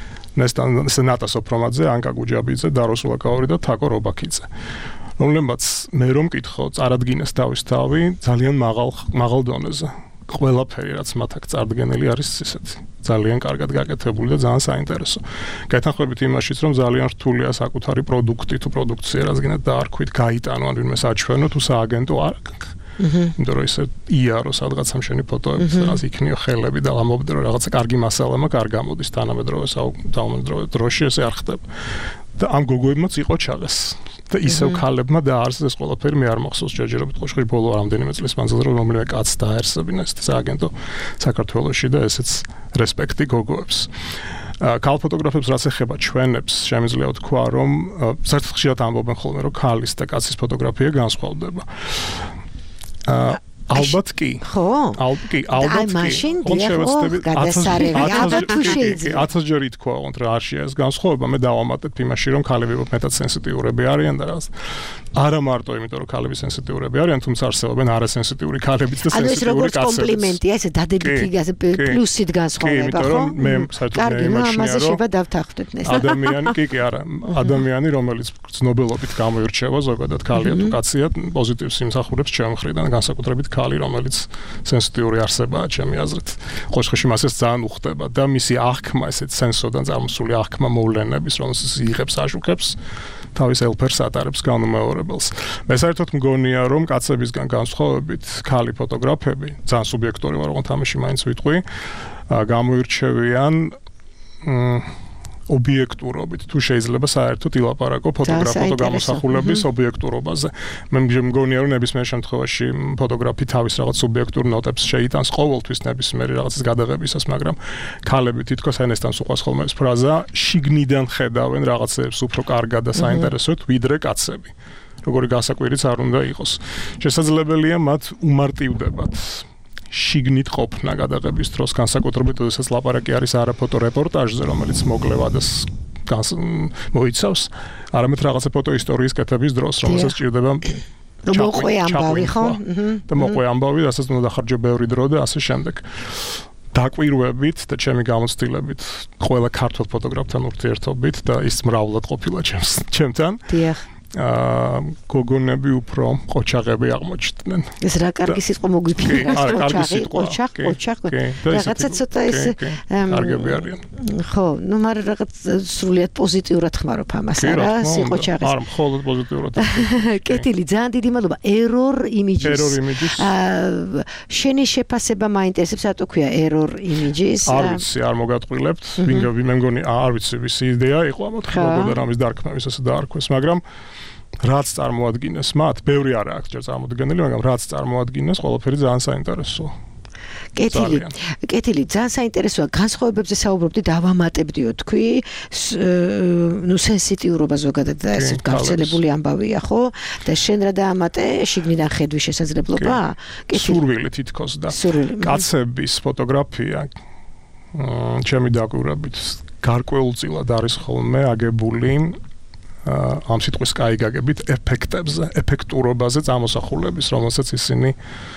ნატა სოფრომაძე, ანკა გუჯაბიძე, დაროსულა კაური და თაკო რობაქიძე. რომლებიც მე რომ მკითხო, წარადგინეს თავისთავი ძალიან მაღალ დონეზე. ყველაფერი რაც მათ აქ წარდგენილი არის ისეთი. ძალიან კარგად გაკეთებული და ძალიან საინტერესო. გაეთანხმებით იმაშიც, რომ ძალიან რთულია საკუთარი პროდუქტი თუ პროდუქცია რადგანაც დაარქვით, გაიტანო ან ვინმე საჩვენო თუ სააგენტო არ აქვს. იმიტომ რომ ისე იარო სადღაცამ შენი ფოტოები რაღაც იქნიო ხელები და ამობდე რომ რაღაცა კარგი მასალა მაქვს არ გამოდის თანამედროვე დროში ესე არ ხდება. და ამ გოგოებმაც იყო ჩაღეს. და ისევ ქალებმა დაარსეს ეს ყველაფერი მე არ მახსოვს ჯერჯერობით ყოშხი ბოლო რამდენიმე წლის მანძილზე რომ რომელიმე კაცს დაარსებინა ეს სააგენტო საქართველოში და ესეც რესპექტი გოგოებს. ქალ ფოტოგრაფებს რაც ეხება ჩვენებს შემიძლია ვთქვა რომ საერთოდ ხშირად ამბობენ ხოლმე რომ ქალის და კაცის ფოტოგრაფია განსხვავდება. ალბათ კი. ხო? ალბათ კი. აი მაშინ დიახ, გადასარევი. ალბათ თუ შეიძლება. 1000 ჯერ ითქვა, რომ არ შეა ეს განსხვავება, მე დავამატებ იმაში, რომ ქალები მეტად სენსიტიურები არიან და რაღაც. არა მარტო იმიტომ, რომ ქალები სენსიტიურები არიან, თუმცა არსებობენ არასენსიტიური ქალებიც და სენსიტიური კაცებიც. ანუ ეს როგორც კომპლიმენტია, ესე დადებითი პლუსით განსხვავება, ხო? მე საერთოდ მე ამაზე შეიძლება დავთანხმდეთ ეს. კი, არა. ადამიანი, რომელიც ცნობილობით გამოირჩევა, ზოგადად ქალია თუ კაცია, პოზიტივს იმსახურებს ჩემ მხრიდან, განსაკუთრებით ქალი, რომელიც სენსიტიური არსებაა, ჩემი აზრით. ყოშხში მასეს ძალიან უხდება და მისი აღქმა, ესეთ სენსოდან წარმოსული აღქმა მოვლენების, რომელსაც იღებს, აშუქებს, თავის ელფერს ატარებს განუმეორებელს. მე საერთოდ მგონია, რომ კაცებისგან განსხვავებით, ქალი ფოტოგრაფები, ძალიან სუბიექტური ვარ, ოღონდ ამაში მაინც ვიტყვი, გამოირჩევიან ობიექტურობით თუ შეიძლება საერთოდ ილაპარაკო ფოტოგრაფო გამოსახულების ობიექტურობაზე. მე მგონია რომ ნებისმიერ შემთხვევაში ფოტოგრაფი თავის რაღაც სუბიექტურ ნოტებს შეიტანს ყოველთვის ნებისმიერი რაღაცის გადაღებისას, მაგრამ ქალები თითქოს ენესთან უყვას ხოლმე ეს ფრაზა შიგნიდან ხედავენ რაღაცებს უფრო კარგად და საინტერესოდ ვიდრე კაცები. როგორი გასაკვირიც არ უნდა იყოს. შესაძლებელია მათ უმარტივდებათ შიგნით ყოფნა გადაღების დროს განსაკუთრებით როდესაც ლაპარაკი არის არაფოტო რეპორტაჟზე, რომელიც მოკლე ვადას მოიცავს, არამედ რაღაცა ფოტო ისტორიის კეთების დროს, რომელსაც ჭირდება მოყვე ამბავი, ხო? და მოყვე ამბავი, რასაც უნდა დახარჯო ბევრი დრო და ასე შემდეგ. დაკვირვებით და ჩემი გამოცდილებით, ყველა ქართულ ფოტოგრაფთან ურთიერთობით და ის მრავლად ყოფილა ჩემთან. დიახ. გოგონები უფრო ყოჩაღები აღმოჩნდნენ. ეს რა კარგი სიტყვა მოგვიფიქრა, ყოჩაღ. რაღაცა ცოტა ეს კარგები არიან. ხო, ნუ მაგრამ რაღაც სრულიად პოზიტიურად ხმარობ ამას, არა, სიყოჩაღეს. არა, მხოლოდ პოზიტიურად. კეთილი, ძალიან დიდი მადლობა. Error Images. შენი შეფასება მაინტერესებს, რატო ქვია Error Images? არ ვიცი, არ მოგატყვილებთ. მე მგონი არ ვიცი, ვის იდეა იყო ამ მოთხოვნა და ამის დარქმევა ისე დაარქვეს, მაგრამ რაც წარმოადგენს მათ, ბევრი არა აქვს ჯერ წარმოდგენილი, მაგრამ რაც წარმოადგენს, ყველაფერი ძალიან საინტერესოა. კეთილი, ძალიან საინტერესოა. განსხვავებებზე საუბრობდი, დავამატებდიო თქვი, ნუ სენსიტიურობა ზოგადად და ეს გავრცელებული ამბავია, ხო? და შენ რა დაამატე, შიგნიდან ხედვის შესაძლებლობა? სურვილი თითქოს და კაცების ფოტოგრაფია ჩემი დაკვირვებით გარკვეულწილად არის ხოლმე აგებული ამ სიტყვის კაიგაგებით ეფექტებზე, ეფექტურობაზე წამოსახულების, რომელსაც ისინი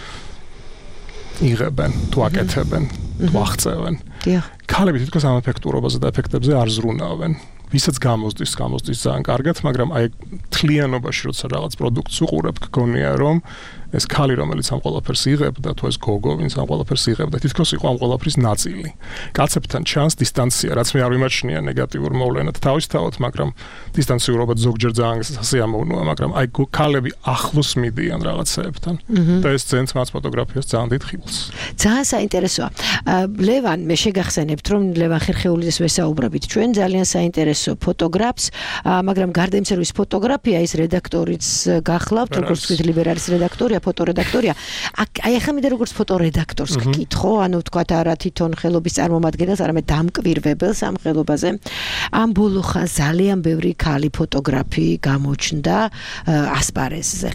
იღებენ, თუ აკეთებენ, თუ აღწევენ. ქალები თითქოს ამ ეფექტურობაზე და ეფექტებზე არ ზრუნავენ. ვისაც გამოსდის ძალიან კარგად, მაგრამ აი თლიანობაში როცა რაღაც პროდუქტს უყურებ, გქონია რომ ეს ქალი რომელიც ამ ყველაფერს იღებდა, თუ ეს გოგო, ვინც ამ ყველაფერს იღებდა, თითქოს იყო ამ ყველაფრის ნაწილი. კაცებთან ჩანს დისტანცია, რაც მე არ ვიმაჩნია ნეგატიურ მოვლენად თავისთავად, მაგრამ დისტანციურობა ზოგჯერ ძალიან სასიამოვნოა, მაგრამ აი ქალები ახლოს მიდიან რაღაცეებთან და ეს ძენს მას ფოტოგრაფიას ძალიან დიდ ხილს. ძალიან საინტერესოა. ლევან, მე შეგახსენებთ, რომ ლევან ხერხეულიძეს ვესაუბრებით ჩვენ, ძალიან საინტერესო ფოტოგრაფს, მაგრამ გარდა იმისა, რომ ის ფოტოგრაფია, ის რედაქტორიც გახლავთ, როგორც ვთქვით, ლიბერალის რედაქტორია, ფოტორედაქტორია. აი ახლა მინდა როგორც ფოტორედაქტორს გკითხო, ანუ ვთქვათ არა თვითონ ხელობის წარმომადგენელს, არამედ დამკვირვებელს ამ ხელობაზე. ამ ბოლო ხანს ძალიან ბევრი ქალი ფოტოგრაფი გამოჩნდა ასპარეზზე.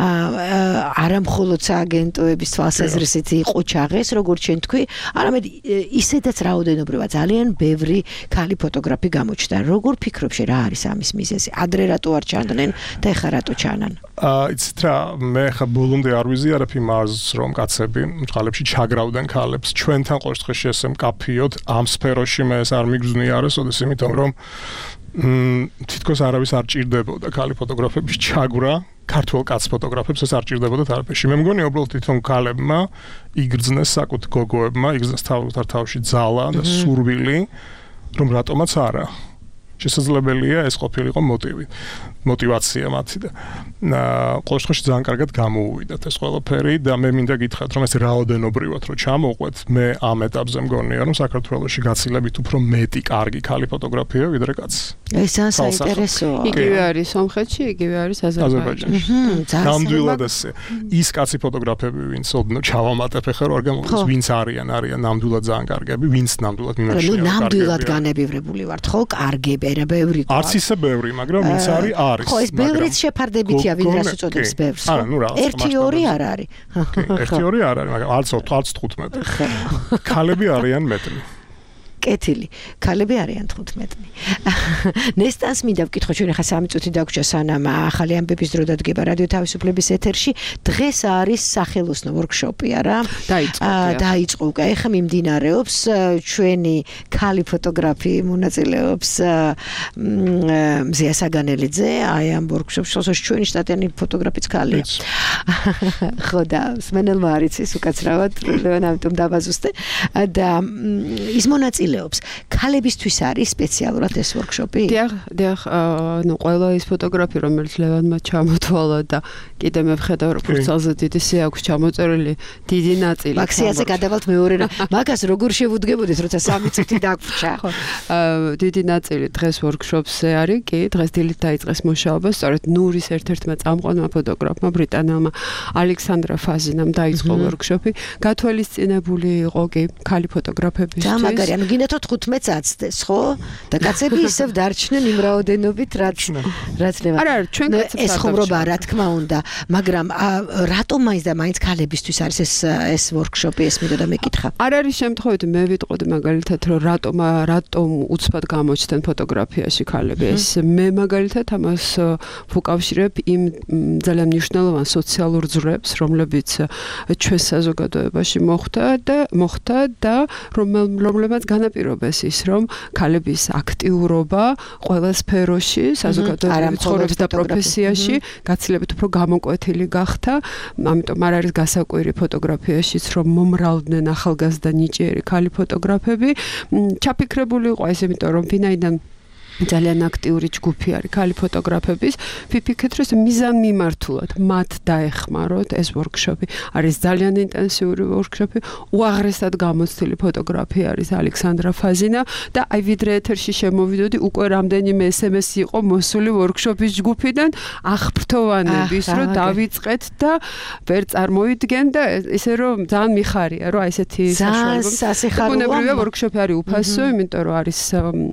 არა მხოლოდ სააგენტოების თვალსაზრისით იყო ჩაღეს, როგორც შენ თქვი, არამედ ისედაც რაოდენობრივად ძალიან ბევრი ქალი ფოტოგრაფი გამოჩნდა. როგორ ფიქრობ შე რა არის ამის მიზეზი? ადრე რატო არ ჩანდნენ და ეხლა რატო ჩანან? იცით რა, მე ხა ბოლომდე არ ვიზიარებ იმას, რომ კაცები მწყალებში ჩაგრავდნენ ქალებს. ჩვენთან ყოველ დღეში ესე მკაფიოდ ამ სფეროში მე ეს არ მიგრძნია არასოდეს, იმიტომ რომ თითქოს არავის არ ჭირდებოდა ქალი ფოტოგრაფების ჩაგვრა. ქართულ კაც ფოტოგრაფებს ეს არ ჭირდებოდა თარაფეში. მე მგონია უბრალოდ თვითონ ქალებმა იგრძნეს საკუთ გოგოებმა, იგრძნეს თავში ძალა და სურვილი, რომ რატომაც არა. შესაძლებელია ეს ყოფილიყო мотивация მათი და ყოველ შემთხვევაში ძალიან კარგად გამოუვიდათ ეს ყველაფერი და მე მინდა გითხრათ რომ ეს რაოდენობრივად რო ჩამოვყვეთ მე ამ ეტაპზე მგონია რომ საქართველოში გაცილებით უფრო მეტი კარგი ქალი ფოტოგრაფია ვიდრე კაცი. ეს ძალიან საინტერესოა. იგივე არის სომხეთში, იგივე არის აზერბაიჯანში. ნამდვილად ესე ის კაცი ფოტოგრაფები ვინც ოდნო ჩავამატებ ახლა რო არ გამოდის ვინც არიან ნამდვილად ძალიან კარგები, ვინც ნამდვილად მიმაჩნია. ნამდვილად განებივრებული ვართ ხო კარგები რა ბევრი ყავს. არც ისე ბევრი, მაგრამ ვინც არის. ხო, ეს ბევრიც შეფარდებითია, ვიდრე უწოდებს ბევრს. არა, ნუ რაღაც. 1-2 არ არის. 1-2 არ არის, მაგრამ 15. ქალები არიან მეტნი. კეთილი. ქალები არიან 15. ნესტანს მინდა ვკითხო, ჩვენ ახლა 3 წუთი დაგვრჩა სანამ ახალი ამბების დრო დადგება რადიო თავისუფლების ეთერში. დღეს არის სახელოსნო ვორქშოპი, არა? დაიწყო უკვე. ახლა მიმდინარეობს ჩვენი ქალი ფოტოგრაფი მონაწილეობს მზია საგანელიძე, აი ამ ვორქშოპში, ხოლოს ჩვენი შტატიანი ფოტოგრაფიც ქალია. ხო და სმენელმა არიცის უკაცრავად, ლევან ამიტომ დავაზუსტე და ის მონაწილე ქალებისთვის არის სპეციალურად ეს ვორქშოპი? დიახ, ნუ ყველა ის ფოტოგრაფი, რომელიც ლევანმა ჩამოთვალა და კიდე მე ვხედავ, რომ ფურცალზე დიდი სი აქვს ჩამოწერილი, დიდი ნაწილი. მაქსიაზე გადავალთ მეორე რა. მაგას როგორ შევუდგებოდეთ, როცა 3 წუთი დაგვრჩა? დიდი ნაწილი დღეს ვორქშოპზე არის, კი, დღეს დილით დაიწყეს მუშაობა, სწორედ ნურის ერთ-ერთმა წამყვანმა ფოტოგრაფმა, ბრიტანელმა ალექსანდრა ფაზინამ დაიწყო ვორქშოპი. გათვალისწინებული იყო კი ქალი ფოტოგრაფებისთვის. და მაგარი, ანუ გინდათ 15-ს აცდეს, ხო? და კაცები ისევ დარჩნენ იმ რაოდენობით, რაც ლევან. არა, ჩვენ კაცებს ეს ხუმრობა რა თქმა უნდა, მაგრამ რატომ მაინც ქალებისთვის არის ეს ვორქშოპი, ეს მინდოდა მეკითხა. არ არის შემთხვევით მე ვიტყოდი მაგალითად, რომ რატომ უცბად გამოჩნდნენ ფოტოგრაფიაში ქალები. ეს მე მაგალითად ამას ვუკავშირებ იმ ძალიან მნიშვნელოვან სოციალურ ძვრებს, რომლებიც ჩვენ საზოგადოებაში მოხდა და რომლებაც განაპირობეს ის, რომ ქალების აქტიურობა ყველა სფეროში, საზოგადოებრივ ცხოვრების და პროფესიაში გაცილებით უფრო გამოკვეთილი გახდა. ამიტომ არ არის გასაკვირი ფოტოგრაფიაშიც, რომ მომრავლდნენ ახალგაზრდა ნიჭიერი ქალი ფოტოგრაფები. ჩაფიქრებული იყო ეს, იმიტომ რომ ვინაიდან ძალიან აქტიური ჯგუფი არის ქალი ფოტოგრაფების, ვიფიქრეთ, რომ მიზანმიმართულად მათ დაეხმაროთ ეს ვორქშოპი. არის ძალიან ინტენსიური ვორქშოპი, უაღრესად გამოცდილი ფოტოგრაფი არის ალექსანდრა ფაზინა და აი ვიდრე ეთერში შემოვიდოდი, უკვე რამდენიმე SMS იყო მოსული ვორქშოპის ჯგუფიდან აღფრთოვანების, რომ დავიწყეთ და ვერ წარმოვიდგენ და ისე რომ ძალიან მიხარია, რომ აი ესეთი საშუალება. ბუნებრივია ვორქშოპი არის უფასო, იმიტომ რომ არის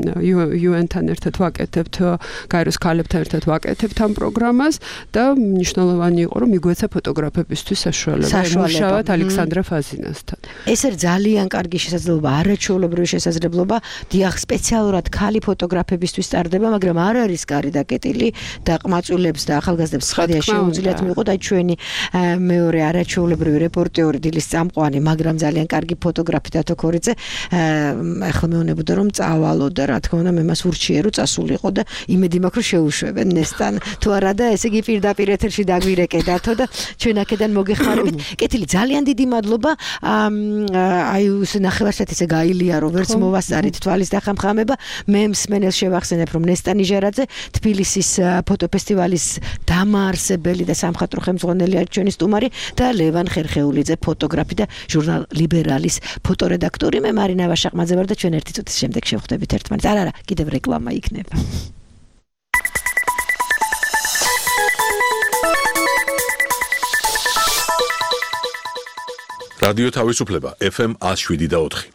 UN-თან ერთად ვაკეთებთ, გაეროს ქალებთან ერთად ვაკეთებთ ამ პროგრამას და მნიშვნელოვანი იყო, რომ მიგვეცა ფოტოგრაფებისთვის საშუალება მუშაობთ ალექსანდრა ფაზინასთან. ეს არის ძალიან კარგი შესაძლებლობა, არაჩვეულებრივი შესაძლებლობა, დიახ, სპეციალურად ქალი ფოტოგრაფებისთვის ტარდება, მაგრამ არ არის კარი დაკეტილი და ყმაწვილებს და ახალგაზრდებს ხადია შეუძლიათ მიიღოთ აი ჩვენი მეორე არაჩვეულებრივი რეპორტიორი დილის წამყვანი, მაგრამ ძალიან კარგი ფოტოგრაფი დათო ქორიძე. ახლა მეუბნებოდა რომ წავალო და რა თქმა უნდა მე მას ურჩიე რომ რომ წასულიყო და იმედი მაქვს რომ შეუშვებენ ნესტან თუ არა და ესე იგი პირდაპირ ეთერში დაგვირეკედათო და ჩვენ აქედან მოგეხმარებით. კეთილი, ძალიან დიდი მადლობა. აი ეს ნახევარსათი ესე გაილია რომ ვერც მოვასწარით თვალის დახამხამება. მე მსმენელს შევახსენებ რომ ნესტან ნიჟარაძე თბილისის ფოტოფესტივალის დამაარსებელი და სამხატვრო ხელმძღვანელი არის ჩვენი სტუმარი და ლევან ხერხეულიძე ფოტოგრაფი და ჟურნალ ლიბერალის ფოტორედაქტორი. მე მარინა ვაშაყმაძე ვარ და ჩვენ ერთი წუთის შემდეგ შევხვდებით ერთმანეთს. არა, კიდევ რეკლამა იქნება. რადიო თავისუფლება FM 107.4.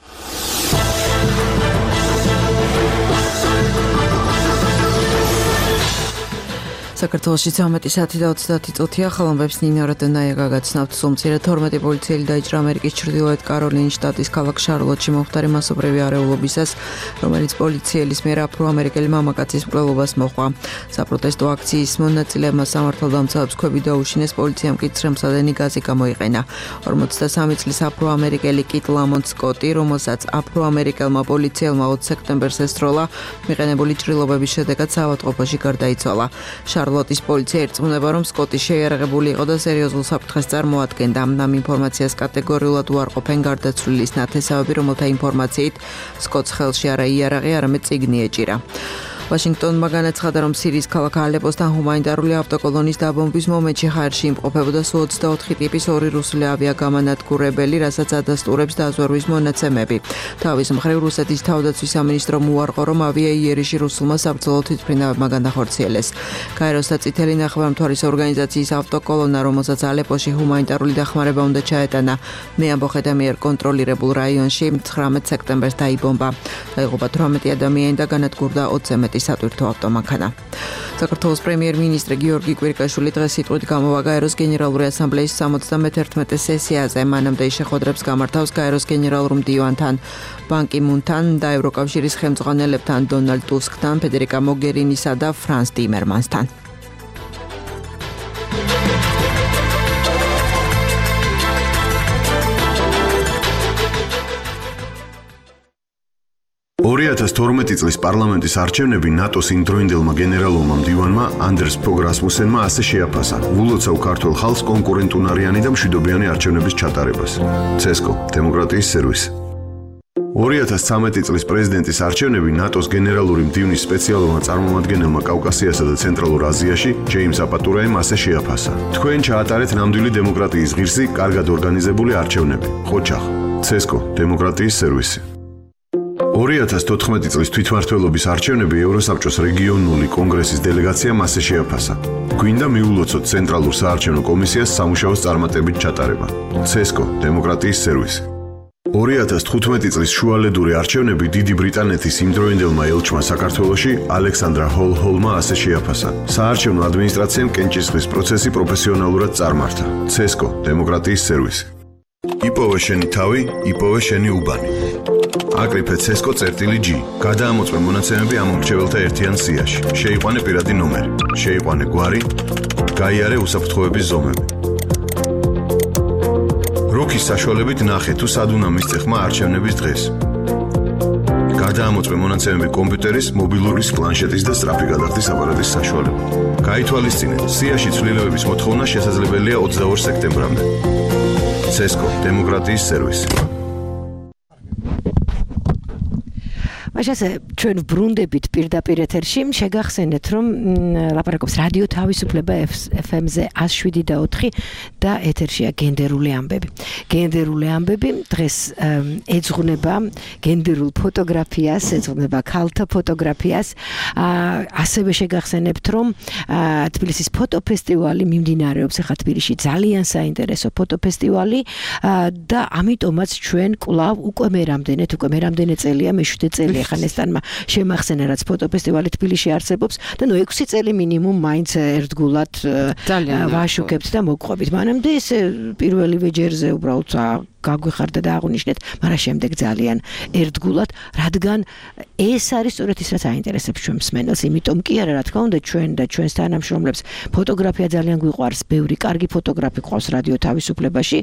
საქართველოში 13 საათი და 30 წუთია. ხელმოწმებს ნინო როდონაია გაგაცნობთ. სულ 12 პოლიციელი დაიჭრა ამერიკის ჩრდილოეთ კაროლინის შტატის ქალაქ შარლოტში მომხდარი მასობრივი არეულობისას, რომელიც პოლიციელის მიერ აფრო-ამერიკელი მამაკაცის მკვლელობას მოჰყვა. საპროტესტო აქციის მონაწილეებმა სამართალდამცავებს ქვები დაუშინეს, პოლიციამ კი ცრემლსადენი გაზი გამოიყენა. 43 წლის აფრო-ამერიკელი კიტ ლამონტ სკოტი, რომელსაც აფრო-ამერიკელმა პოლიციელმა 20 სექტემბერს ესწროლა, მიყენებული ჭრილობების შედეგად საავადმყოფოში გარდაიცვალა. შარლოტის პოლიცია ერწმუნება, რომ სკოტი შეიარაღებული იყო და სერიოზულ საფრთხეს წარმოადგენდა. ამ ინფორმაციას კატეგორიულად უარყოფენ გარდაცვლილის ნათესავები, რომელთა ინფორმაციით სკოტს ხელში არა იარაღი, არამედ წიგნი ეჭირა. ვაშინგტონმა განაცხადა, რომ სირიის ქალაქ ალეპოსთან ჰუმანიტარული ავტოკოლონის დაბომბვის მომენტში ხარში იმყოფებოდა სულ 24 ტიპის 2 რუსული ავიაგამანადგურებელი, რასაც ადასტურებს დაზვერვის მონაცემები. თავის მხრივ რუსეთის თავდაცვის სამინისტრომ უარყო, რომ ავიაიერიში რუსულმა საბრძოლო თვითმფრინავებმა განახორციელეს. გაეროს და წითელი ნახევარმთვარის ორგანიზაციის ავტოკოლონა, რომელსაც ალეპოში ჰუმანიტარული დახმარება უნდა ჩაეტანა, მეამბოხეთა მიერ კონტროლირებულ რაიონში 19 სექტემბერს დაიბომბა. დაიღუპა 18 ადამიანი და განადგურდა 20 მეტი სატვირთო ავტომანქანა. საქართველოს პრემიერ-მინისტრი გიორგი კვირიკაშვილი დღეს სიტყვით გამოვა გაეროს გენერალური ასამბლეის 71 სესიაზე. მანამდე ის შეხვედრებს გამართავს გაეროს გენერალურ მდივანთან ბან კი მუნთან და ევროკავშირის ხელმძღვანელებთან დონალდ ტუსკთან, ფედერიკა მოგერინისა და ფრანს ტიმერმანსთან. წლის პარლამენტის არჩევნები ნატოს იმდროინდელმა გენერალურმა მდივანმა ანდერს ფოგ რასმუსენმა ასე შეაფასა ულოცავ ქართულ ხალხს კონკურენტუნარიანი და მშვიდობიანი არჩევნების ჩატარებას. ცესკო, დემოკრატიის სერვისი. 2013 წლის პრეზიდენტის არჩევნები ნატოს გენერალური მდივნის სპეციალურმა წარმომადგენელმა კავკასიასა და ცენტრალურ აზიაში ჯეიმს აპატურაემ ასე შეაფასა. თქვენ ჩაატარეთ ნამდვილი დემოკრატიის ღირსი, კარგად ორგანიზებული არჩევნები. ხოჩახ, ცესკო, დემოკრატიის სერვისი. 2014 წლის თვითმმართველობის არჩევნები ევროსაბჭოს რეგიონული კონგრესის დელეგაციამ ასე შეაფასა. გვინდა მიულოცოთ ცენტრალურ საარჩევნო კომისიას სამუშაოს წარმატებით ჩატარება. ცესკო, დემოკრატიის სერვისი. 2015 წლის შუალედური არჩევნები დიდი ბრიტანეთის იმდროინდელმა ელჩმა საქართველოში ალექსანდრა ჰოლჰოლმა ასე შეაფასა. საარჩევნო ადმინისტრაციამ კენჭისყრის პროცესი პროფესიონალურად წარმართა. ცესკო, დემოკრატიის სერვისი. იპოვე შენი თავი, იპოვე შენი უბანი. აკრიფე ცესკო წერტილი G. გადაამოწმე მონაცემები ამ მრჩეველთა ერთიან სიაში. შეიყვანე პირადი ნომერი. შეიყვანე გვარი. გაიარე უსაფრთხოების ზომები. როქის საშუალებით ნახე თუ სად უნდა მისცე ხმა არჩევნების დღეს. გადაამოწმე მონაცემები კომპიუტერის, მობილურის, პლანშეტის და სწრაფი გადახდის აპარატის საშუალებით. გაითვალისწინე, სიაში ცვლილებების მოთხოვნა შესაძლებელია 22 სექტემბრამდე. ცესკო, დემოკრატიის სერვისი. მაშასე ჩვენ ბრუნდებით პირდაპირ ეთერში, შეგახსენეთ რომ ლაპარაკობს რადიო თავისუფლება FM-ზე 107.4 და ეთერშია გენდერული ამბები. გენდერული ამბები დღეს ეძღვნება გენდერულ ფოტოგრაფიას, ეძღვნება ქალთა ფოტოგრაფიას. ასევე შეგახსენებთ რომ თბილისის ფოტოფესტივალი მიმდინარეობს ახლა თბილისში, ძალიან საინტერესო ფოტოფესტივალი და ამიტომაც ჩვენ კვლავ უკვე მერამდენე წელია, მე-7 წელია ხანესთანმა შემახსენა რაც ფოტოფესტივალი თბილისში არსებობს და 6 წელი მინიმუმ მაინც ერთგულად ვაშუქებთ და მოგყვებით. მანამდე ეს პირველივე ჯერზე უბრალოდ გაგვიხარდა და აღვნიშნეთ, მაგრამ შემდეგ ძალიან ერთგულად, რადგან ეს არის სწორედ ის, რაც აინტერესებს ჩვენ მსმენელს, იმიტომ კი არა, რა თქმა უნდა, ჩვენ და ჩვენს თანამშრომლებს ფოტოგრაფია ძალიან გვიყვარს, ბევრი კარგი ფოტოგრაფი ყავს რადიო თავისუფლებაში,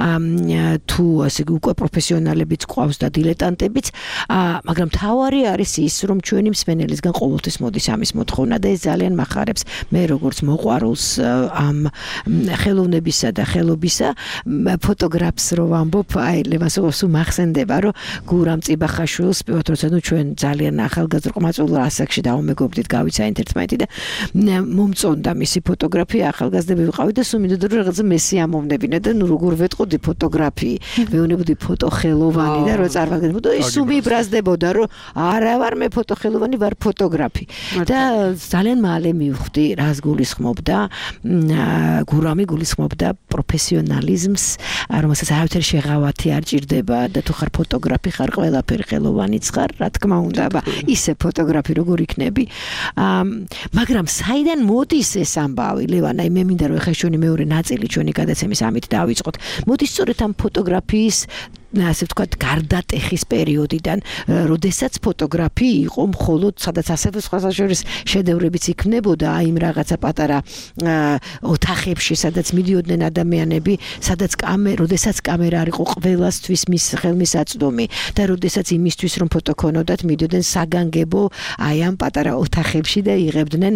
თუ ასე უკვე პროფესიონალებიც ყავს და დილეტანტებიც, მაგრამ თავარი არის ის, რომ ჩვენი მსმენელისგან ყოველთვის მოდის ამის მოთხოვნა და ეს ძალიან მახარებს მე როგორც მოყვარულს ამ ხელოვნებისა და ხელობისა ფოტოგრაფს რო ვამბობ, აი ლევასოვს მახსენდება, რომ გურამ წიბახაშვილს პირველად როცა ჩვენ ძალიან ახალგაზრდა ყმაწვილ ასაკში დაუმეგობრდით, გავიცანით ერთმანეთი და მომწონდა მისი ფოტოგრაფია, ახალგაზრდები ვიყავით და სულ მინდოდა რომ რაღაცა მესი ამოვნებინა და ნუ როგორ ვეტყოდი ფოტოგრაფიი, მეუნებოდი ფოტოხელოვანი და რო წარმოგედგენდი და ის სულ მიბრაზდებოდა რომ არა ვარ მე ფოტოხელოვანი, ვარ ფოტოგრაფი და ძალიან მალე მივხვდი რას გულისხმობდა გურამი გულისხმობდა პროფესიონალიზმს, რომელსაც არავითარი შეღავათი არ ჭირდება და თუ ხარ ფოტოგრაფი ხარ ყველაფერი ხელოვანიც ხარ, რა თქმა უნდა, ისე ფოტოგრაფი როგორ იქნები. მაგრამ საიდან მოდის ეს ამბავი, ლევან, აი მე მინდა რომ ეხლა ჩვენი მეორე ნაწილი ჩვენი გადაცემის ამით დავიწყოთ. მოდის სწორედ ამ ფოტოგრაფიის ასე ვთქვათ, გარდატეხის პერიოდიდან, როდესაც ფოტოგრაფი იყო მხოლოდ სადაც ასევე სხვადასხვა შედევრებიც იქნებოდა, აი იმ რაღაცა პატარა ოთახებში, სადაც მიდიოდნენ ადამიანები, როდესაც კამერა არ იყო ყველასთვის მის ხელმისაწვდომი და როდესაც იმისთვის რომ ფოტო ქონოდათ, მიდიოდნენ საგანგებო აი ამ პატარა ოთახებში და იღებდნენ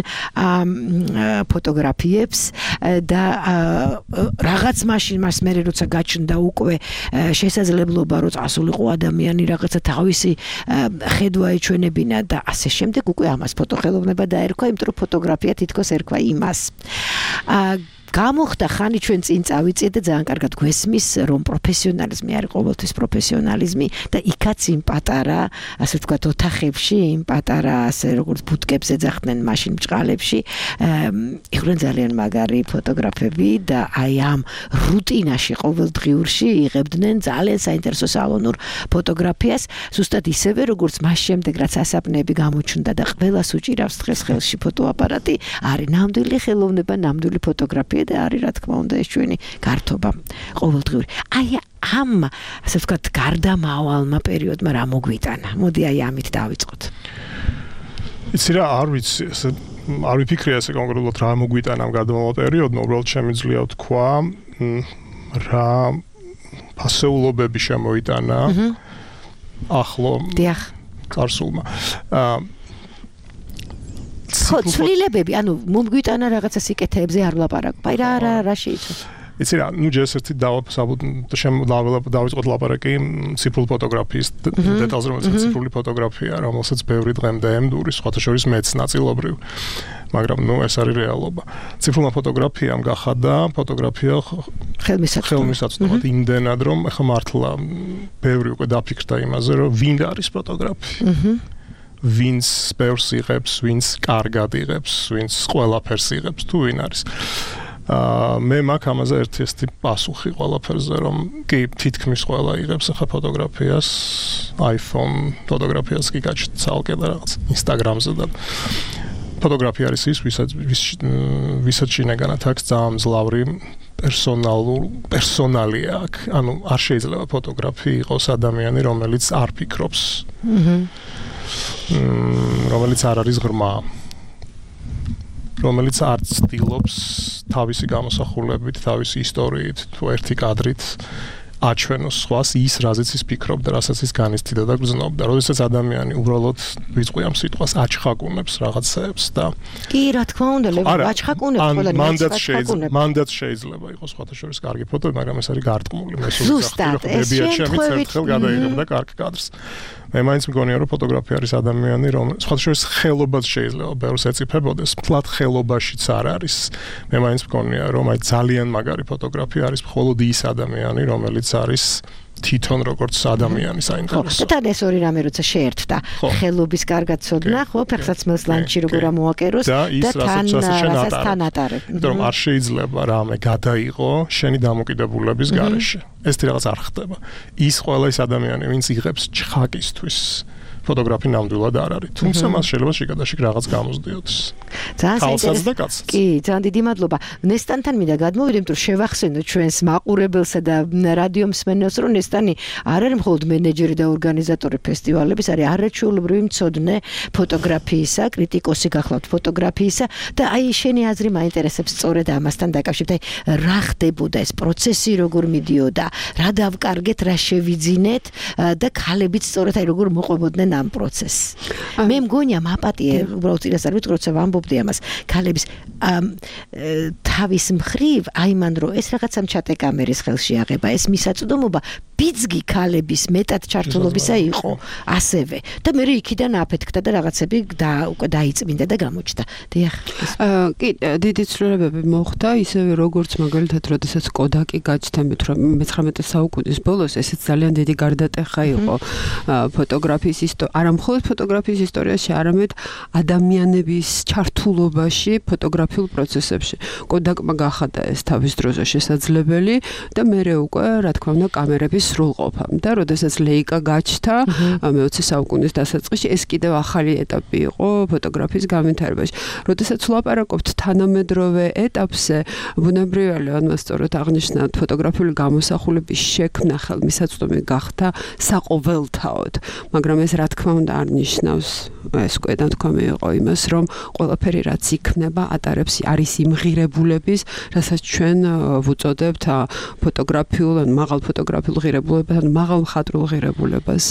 ფოტოგრაფიებს და რაღაც მაშინ მას მერე როცა გაჩნდა უკვე შესაძლებლობა რომ წასულიყო ადამიანი რაღაცა თავისი ხედვა ეჩვენებინა და ასე შემდეგ უკვე ამას ფოტოხელოვნება დაერქვა, იმიტომ რომ ფოტოგრაფია თითქოს ერქვა იმას. გამოხდა ხანი ჩვენ წინ წავიწიეთ და ძალიან კარგად გვესმის, რომ პროფესიონალიზმი არის ყოველთვის პროფესიონალიზმი და იქაც იმ პატარა, ასე ვთქვათ, ოთახებში, იმ პატარა, ასე როგორც ბუტკებს ეძახდნენ მაშინ ბჭყალებში, იყვნენ ძალიან მაგარი ფოტოგრაფები და აი ამ რუტინაში ყოველდღიურში იღებდნენ ძალიან საინტერესო სალონურ ფოტოგრაფიას, ზუსტად ისევე, როგორც მას შემდეგ, რაც ასაპნები გამოჩნდა და ყველას უჭირავს დღეს ხელში ფოტოაპარატი, არის ნამდვილი ხელოვნება, ნამდვილი ფოტოგრაფია და არის რა თქმა უნდა ეს ჩვენი გართობა ყოველდღიური. აი ამ ასე ვთქვათ გარდამავალმა პერიოდმა რა მოგვიტანა. მოდი აი ამით დავიწყოთ. იცი რა, არ ვიცი, არ ვიფიქრე ასე კონკრეტულად რა მოგვიტანა ამ გარდამავალ პერიოდმა, უბრალოდ შემიძლია თქვა რა ფასეულობები შემოიტანა ახლო წარსულმა. ხო, ცვლილებები, ანუ მომგვიტანა რაღაცა სიკეთეებზე არ ვლაპარაკობ. აი რა შეიცვალა. იცი რა, ნუ ჯერ ერთი დავიწყოთ ლაპარაკი ციფრული ფოტოგრაფიის დეტალზე, რომელიც ციფრული ფოტოგრაფია, რომელსაც ბევრი დღემდე ემდურის, სხვათა შორის მეც ნაწილობრივ. მაგრამ ნუ ეს არის რეალობა. ციფრულმა ფოტოგრაფიამ გახადა ფოტოგრაფია ხელმისაწვდომად იმდენად, რომ ახლა მართლა ბევრი უკვე დაფიქრდა იმაზე, რომ ვინ არის ფოტოგრაფი. ვინც ბევრს იღებს, ვინც კარგად იღებს, ვინც ყველაფერს იღებს, თუ ვინ არის. მე მაქვს ამაზე ერთი პასუხი ყველაფერზე, რომ კი თითქმის ყველა იღებს ახლა ფოტოგრაფიას, iPhone ფოტოგრაფიას კი გაჩნდა ცალკე და რაღაც Instagram-ზე და ფოტოგრაფია არის ის, ვისაც შინაგანად აქვს ძალიან მძლავრი პერსონალია აქვს. ანუ არ შეიძლება ფოტოგრაფი იყოს ადამიანი, რომელიც არ ფიქრობს. რომელიც არ არის ღრმა, რომელიც არ ცდილობს თავისი გამოსახულებით, თავისი ისტორიით, თუ ერთი კადრით აჩვენოს სხვას ის, რაზეც ის ფიქრობდა, რასაც ის განიცდიდა და გრძნობდა. როდესაც ადამიანი უბრალოდ ვიწყი ამ სიტყვას აჩხაკუნებს რაღაცებს და კი, რა თქმა უნდა, აჩხაკუნებს ყველანი მანდაც შეიძლება იყოს სხვათა შორის კარგი ფოტო, მაგრამ ეს არის გარტყმული. მე ზუსტად, ეს შემთხვევით გადაიღებდა კარგ კადრს. მე მაინც მგონია, რომ ფოტოგრაფია არის ადამიანი, რომ სხვათა შორის ხელობაც შეიძლება ბევრს ეწიფებოდეს, მთლად ხელობაშიც არ არის. მე მაინც მგონია, რომ აი ძალიან მაგარი ფოტოგრაფია არის მხოლოდ ის ადამიანი, რომელიც არის თვითონ როგორც ადამიანი საინტერესო. და თან ეს ორი რამე როცა შეერთდა, ხელობის კარგად ცოდნა, ხო, ფეხსაცმელს ლანჩი როგორ ამოაკეროს და თან ატარებ. რომ არ შეიძლება რამე გადაიღო შენი დამოკიდებულების გარეშე. ეს რაღაც არ ხდება. ის ყველა ის ადამიანი, ვინც იღებს ჩხაკისთვის ფოტოგრაფი ნამდვილად არ არის. თუმცა მას შეიძლება შეკადაშიგ რაღაც გამოსდიოდეს. კი, ძალიან დიდი მადლობა. ნესტანთან მინდა გადმოვიდე, იმიტომ რომ შევახსენო ჩვენს მაყურებელსა და რადიო მსმენელს, რომ ნესტანი არ არის მხოლოდ მენეჯერი და ორგანიზატორი ფესტივალების, არის არაჩვეულებრივი მცოდნე ფოტოგრაფიისა, კრიტიკოსი გახლავთ ფოტოგრაფიისა და აი შენი აზრი მაინტერესებს სწორედ ამასთან დაკავშირებით. აი რა ხდებოდა ეს პროცესი, როგორ მიდიოდა, რა დავკარგეთ, რა შევიძინეთ და ქალებიც სწორედ აი როგორ მოყვებოდნენ ამ პროცესს. მე მგონია მაპატიე უბრალოდ წინასწარ ვიტყვი, როცა ვამბობდი ამას, ქალების თავის მხრივ აი მან რომ ეს რაღაცამ ჩატე კამერის ხელში აღება, ეს მისაწვდომობა ბიძგი ქალების მეტად ჩართულობისა იყო ასევე და მე იქიდან აფეთქდა და რაღაცები უკვე დაიწმინდა და გამოჩნდა. დიახ. კი, დიდი ცვლილებები მოხდა, ისევე როგორც მაგალითად, როდესაც კოდაკი გაჩნდა მე-19 საუკუნის ბოლოს, ესეც ძალიან დიდი გარდატეხა იყო ფოტოგრაფიის არა მხოლოდ ფოტოგრაფიის ისტორიაში, არამედ ადამიანების ჩართულობაში ფოტოგრაფიულ პროცესებში. კოდაკმა გახადა ეს თავის დროზე შესაძლებელი და მერე უკვე, რა თქმა უნდა, კამერების სრულყოფა. და როდესაც ლეიკა გაჩნდა მე-20 საუკუნის დასაწყისში, ეს კიდევ ახალი ეტაპი იყო ფოტოგრაფიის განვითარებაში. როდესაც ვლაპარაკობთ თანამედროვე ეტაპზე, ბუნებრივია ლევანმა სწორად აღნიშნა, ფოტოგრაფიული გამოსახულების შექმნა ხელმისაწვდომი გახდა საყოველთაოდ, მაგრამ ეს რა თქმა უნდა არ ნიშნავს, ეს კვედა თქვამი იყო იმას, რომ ყველაფერი რაც იქნება, ატარებს არის იმ ღირებულების, რასაც ჩვენ ვუწოდებთ ფოტოგრაფიულ, მაღალ ფოტოგრაფიულ ღირებულებას, მაღალ მხატვრულ ღირებულებას.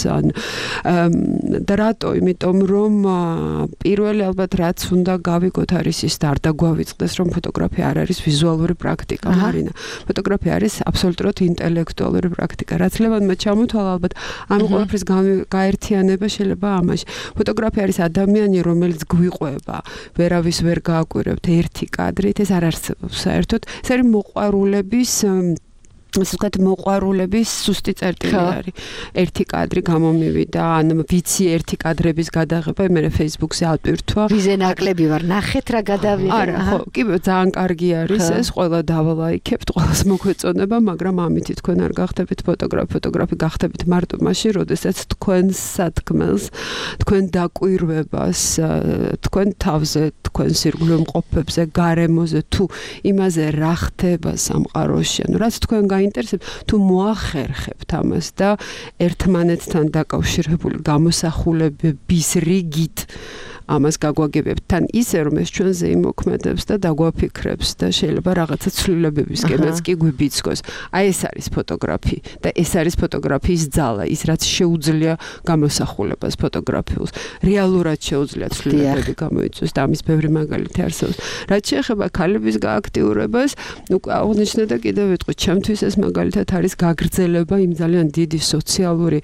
და რატო? იმიტომ რომ პირველი ალბათ რაც უნდა გავიგოთ არის ის და არ დაგვავიწყდეს, რომ ფოტოგრაფია არ არის ვიზუალური პრაქტიკა, მარინა. ფოტოგრაფია არის აბსოლუტურად ინტელექტუალური პრაქტიკა. რაც ლევანმა ჩამოთვალა ალბათ ამ ყველაფრის გაერთიანება შეიძლება ამაში. ფოტოგრაფია არის ადამიანი, რომელიც გვიყვება, ვერავის ვერ გააკვირებთ ერთი კადრით, ეს არ არსებობს საერთოდ. ეს არის მოყვარულების ასე ვთქვათ, მოყვარულების სუსტი წერტილი არის. ერთი კადრი გამომივიდა, ან ვიცი ერთი კადრების გადაღება, მე Facebook-ზე ატვირთვა. ვიზე ნაკლები ვარ, ნახეთ რა გადავიღე. არა, ხო, კი, ძალიან კარგი არის ეს, ყველა დავალაიქებთ, ყველას მოგვეწონება, მაგრამ ამით თქვენ არ გახდებით ფოტოგრაფი გახდებით მარტო მაშინ, როდესაც თქვენ სათქმელს, თქვენ დაკვირვებას, თქვენ თავზე, თქვენ სირგულე მყოფებზე, გარემოზე, თუ იმაზე რა ხდება სამყაროში, ანუ რაც თქვენ ინტერესებს, თუ მოახერხებთ ამას და ერთმანეთთან დაკავშირებული გამოსახულებების რიგით ამას გაგვაგებებთ თან ისე, რომ ეს ჩვენზე იმოქმედებს და დაგვაფიქრებს და შეიძლება რაღაცა ცვლილებებისკენაც კი გვიბიძგოს. აი ეს არის ფოტოგრაფი და ეს არის ფოტოგრაფიის ძალა, ის რაც შეუძლია გამოსახულებას ფოტოგრაფიულს. რეალურად შეუძლია ცვლილებები გამოიწვიოს და ამის ბევრი მაგალითი არსებობს. რაც შეეხება ქალების გააქტიურებას, უკვე აღნიშნე და კიდევ ვიტყვი, ჩემთვის ეს მაგალითად არის გაგრძელება იმ ძალიან დიდი სოციალური,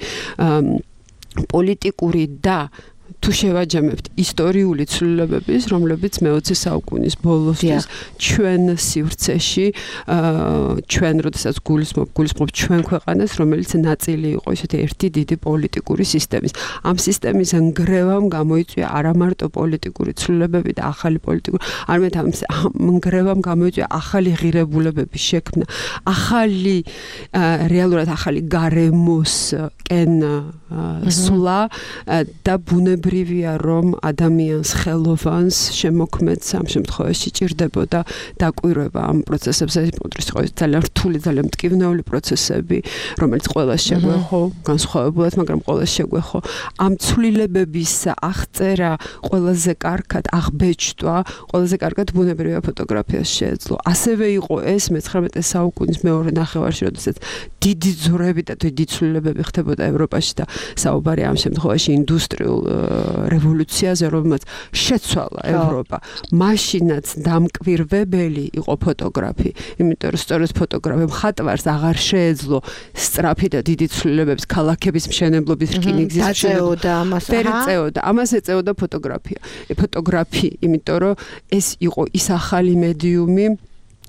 პოლიტიკური და თუ შევაჯამებთ ისტორიული ცვლილებების, რომლებიც მე-20 საუკუნის ბოლოსთვის ჩვენ სივრცეში, ჩვენ როდესაც გულისხმობ ჩვენ ქვეყანას, რომელიც ნაწილი იყო ისეთი ერთი დიდი პოლიტიკური სისტემის. ამ სისტემის ნგრევამ გამოიწვია არა მარტო პოლიტიკური ცვლილებები და ახალი პოლიტიკური, არამედ ამ ნგრევამ გამოიწვია ახალი ღირებულებების შექმნა, ახალი რეალურად ახალი გარემოსკენ სვლა და ბუნებრივია, რომ ადამიანს ხელოვანს შემოქმედს ამ შემთხვევაში ჭირდებოდა დაკვირვება ამ პროცესებზე, ეს ძალიან რთული, ძალიან მტკივნეული პროცესები, რომელიც ყველას შეგვეხო, განსხვავებულად, მაგრამ ყველას შეგვეხო. ამ ცვლილებების აღწერა ყველაზე კარგად, აღბეჭდვა, ყველაზე კარგად ბუნებრივია ფოტოგრაფიას შეეძლო. ასევე იყო ეს მე-19 საუკუნის მეორე ნახევარში, როდესაც დიდი ძვრები და დიდი ცვლილებები ხდებოდა ევროპაში და საუბარი ამ შემთხვევაში ინდუსტრიულ რევოლუციაზე, რომელმაც შეცვალა ევროპა. მაშინაც დამკვირვებელი იყო ფოტოგრაფი, იმიტომ რომ სწორედ ფოტოგრაფი მხატვარს აღარ შეეძლო სწრაფი და დიდი ცვლილებების, ქალაქების მშენებლობის რკინიგზის მშენებლობა. ამას ეწეოდა ფოტოგრაფია. ფოტოგრაფი, იმიტომ რომ ეს იყო ის ახალი მედიუმი,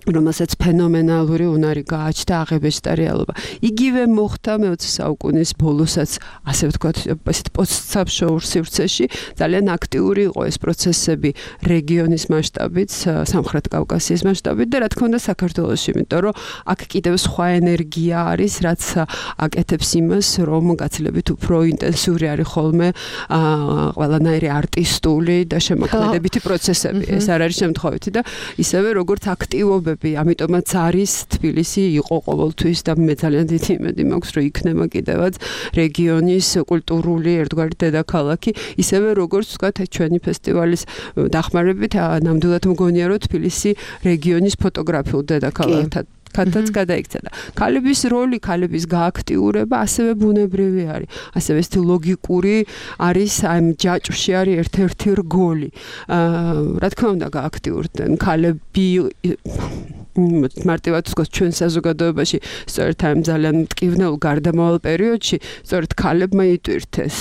რომელსაც ფენომენალური უნარი გააჩნდა აღებეჭდა რეალობა. იგივე მოხდა მე-20 საუკუნის ბოლოსაც, ასე ვთქვათ, ესეთ პოსტსაბშოურ სივრცეში ძალიან აქტიური იყო ეს პროცესები რეგიონის მასშტაბით, სამხრეთ კავკასიის მასშტაბით და რა თქმა უნდა საქართველოში, იმიტომ რომ აქ კიდევ სხვა ენერგია არის, რაც აკეთებს იმას, რომ გაცილებით უფრო ინტენსიური არის ხოლმე ყველანაირი არტისტული და შემოქმედებითი პროცესები. ეს არ არის შემთხვევითი და ისევე როგორც აქტივობები, ამიტომაც არის თბილისი იყო ყოველთვის და მე ძალიან დიდი იმედი მაქვს, რომ იქნება კიდევაც რეგიონის კულტურული ერთგვარი დედაქალაქი, ისევე როგორც ვთქვათ, ჩვენი ფესტივალის დახმარებით ნამდვილად მგონია, რომ თბილისი რეგიონის ფოტოგრაფიულ დედაქალაქად გადაიქცა და ქალების როლი, ქალების გააქტიურება ასევე ბუნებრივი არის. ასევე ეს ლოგიკური არის, ამ ჯაჭვში არის ერთ-ერთი რგოლი. რა თქმა უნდა, გააქტიურდნენ ქალები მარტივად ვთქვათ, ჩვენ საზოგადოებაში სწორედ ამ ძალიან მტკივნეულ გარდამავალ პერიოდში სწორედ ქალებმა იტვირთეს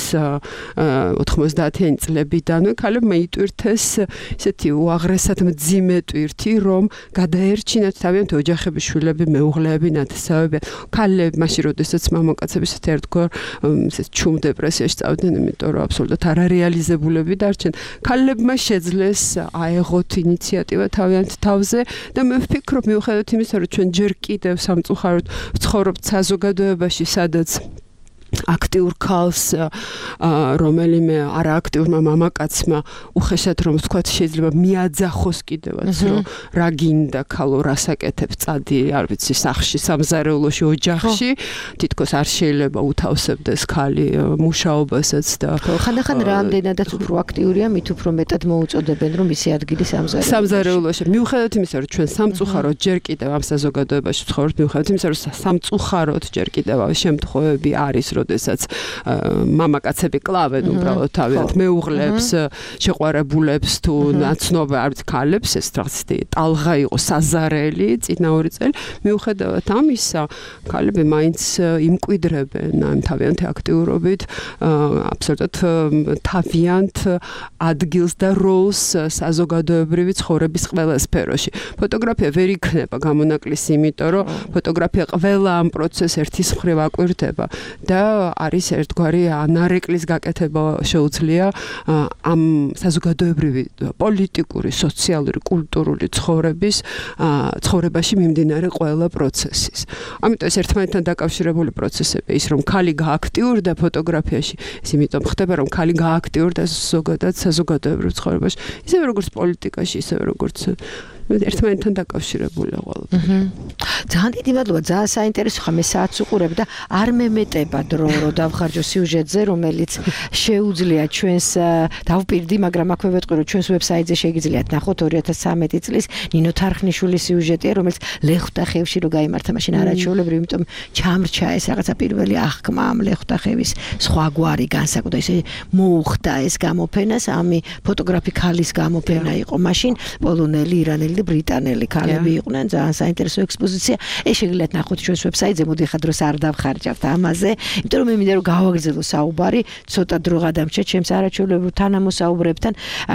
90-იანი წლებიდანვე ქალებმა იტვირთეს ესეთი უაღრესად მძიმე ტვირთი, რომ გადაერჩინათ თავიანთი ოჯახების შვილები, მეუღლეები, ნათესავები. ქალები მაშინ, როდესაც მამაკაცები ერთგვარ ჩუმ დეპრესიაში წავდნენ, იმიტომ რომ აბსოლუტურად არარეალიზებულები დარჩნენ. ქალებმა შეძლეს აეღოთ ინიციატივა თავიანთ თავზე და მე ვფიქრობ, მიუხედავად იმისა, რომ ჩვენ ჯერ კიდევ სამწუხაროდ ვცხოვრობთ საზოგადოებაში, სადაც აქტიურ ქალს რომელიმე არააქტიურმა მამაკაცმა უხეშად რომ ვთქვათ შეიძლება მიაძახოს კიდევაც რომ რა გინდა ქალო რასაკეთებ წადი არ ვიცი სახში სამზარეულოში ოჯახში თითქოს არ შეიძლება უთავსებდეს ქალი მუშაობასაც და ხანდახან რამდენადაც უფრო აქტიურია მით უფრო მეტად მოუწოდებენ რომ ისი ადგილი სამზარეულოში მიუხედავად იმისა რომ ჩვენ სამწუხაროდ ჯერ კიდევ ამ საზოგადოებაში ვცხოვრობთ მიუხედავად იმისა რომ სამწუხაროდ ჯერ კიდევ შემთხვევები არის როდესაც მამაკაცები კლავენ უბრალოდ თავიანთ მეუღლებს, შეყვარებულებს თუ ნაცნობ არ ვიცი ქალებს, ეს რაღაც ტალღა იყო საზარელი წინა 2 წელი. მიუხედავად ამისა, ქალები მაინც იმკვიდრებენ ამ თავიანთი აქტიურობით, აბსოლუტურად თავიანთ ადგილს და როლს საზოგადოებრივი ცხოვრების ყველა სფეროში. ფოტოგრაფია ვერ იქნება გამონაკლისი, იმიტომ რომ ფოტოგრაფია ყველა ამ პროცესს ერთის მხრივ აკვირდება და არის ერთგვარი ანარეკლის გაკეთება შეუძლია ამ საზოგადოებრივი პოლიტიკური, სოციალური, კულტურული ცხოვრებაში მიმდინარე ყველა პროცესის. ამიტომ ეს ერთმანეთთან დაკავშირებული პროცესები ის რომ ქალი გააქტიურდა ფოტოგრაფიაში, ის იმიტომ ხდება რომ ქალი გააქტიურდა ზოგადად საზოგადოებრივ ცხოვრებაში, ისევე როგორც პოლიტიკაში, ისევე როგორც ერთმანეთთან დაკავშირებულია ყველაფერი. ძალიან დიდი მადლობა, ძალიან საინტერესო ხა მე საათს უყურებ და არ მემეტება დრო რომ დავხარჯო სიუჟეტზე, რომელიც შეუძლია ჩვენს დავპირდი, მაგრამ აქვე ვეტყვი რომ ჩვენს ვებსაიტზე შეგიძლიათ ნახოთ 2013 წლის ნინო თარხნიშვილის სიუჟეტია, რომელიც ლეხტახევში რო გაიმართა, მაშინ არაჩვეულებრივი, იმიტომ ჩამრჩა ეს რაღაცა პირველი აღქმა ამ ლეხტახევის სხვაგვარი განსაკუთრებით ესე მოუხდა ეს გამოფენას, ამი ფოტოგრაფი ქალის გამოფენა იყო მაშინ, პოლონელი, ირანელი ბრიტანელი ქალები იყვნენ, ძალიან საინტერესო ექსპოზიცია. ეს შეგიძლიათ ნახოთ ჩვენს ვებსაიტზე, მოდი ხა დროს არ დავხარჯავთ ამაზე, იმიტომ რომ მე მინდა რომ გავაგრძელო საუბარი, ცოტა დრო გადამრჩა ჩემს არაჩვეულებრივ თანამოსაუბრებთან.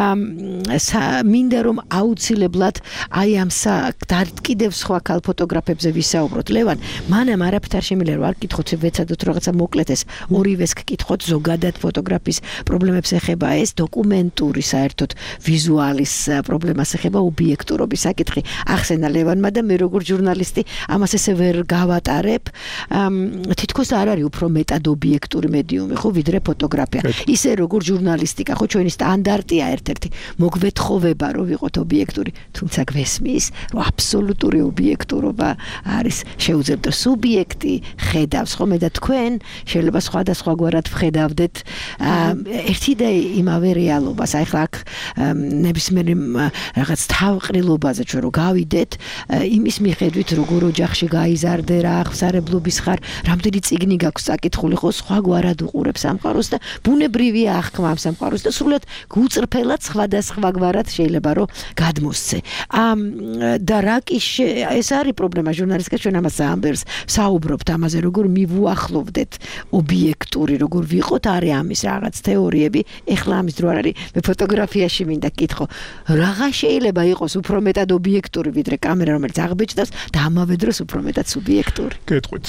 მინდა რომ აუცილებლად აი ამ კიდევ სხვა ქალ ფოტოგრაფებზე ვისაუბროთ. ლევან, მანამ არაფერ არ შემიძლია რომ არ გკითხოთ, ვეცადოთ რაღაცა მოკლედ ეს ორივეს გკითხოთ, ზოგადად ფოტოგრაფის პრობლემებს ეხება ეს, დოკუმენტური საერთოდ ვიზუალის პრობლემას ეხება, ობიექტურობის საკითხი ახსენა ლევანმა და მე როგორც ჟურნალისტი ამას ესე ვერ გავატარებ. თითქოს არ არის უფრო მეტად ობიექტური მედიუმი ხო ვიდრე ფოტოგრაფია. ისე როგორც ჟურნალისტიკა ხო ჩვენი სტანდარტია ერთ-ერთი მოგვეთხოვება რომ ვიყოთ ობიექტური, თუმცა გვესმის რომ აბსოლუტური ობიექტურობა არის შეუძლებელი სუბიექტი ხედავს ხოლმე და თქვენ შეიძლება სხვადასხვაგვარად ვხედავდეთ ერთი და იმავე რეალობას. აი ხლა აქ ნებისმიერ რაღაც თავყრილობაზე ჩვენ რო გავიდეთ იმის მიხედვით როგორ ოჯახში გაიზარდე, რა აღსარებლობის ხარ, რამდენი წიგნი გაქვს საკითხული ხო სხვაგვარად უყურებს სამყაროს და ბუნებრივია აღქმა ამ სამყაროს და სრულად გუწრფელად სხვადასხვაგვარად შეიძლება რომ გადმოსცე. და რა კი ეს არის პრობლემა ჟურნალისტიკა, ჩვენ ამას ამბერს საუბრობთ ამაზე როგორ მივუახლოვდეთ ობიექტური, როგორ ვიყოთ, არის ამის რაღაც თეორიები, ეხლა ამის დრო არ არის. მე ფოტოგრაფიაში მინდა კითხო, რაღა შეიძლება იყოს უფრო მეტად ობიექტური ვიდრე კამერა, რომელიც აღბეჭდავს და ამავე დროს უფრო მეტად სუბიექტური. გეტყვით.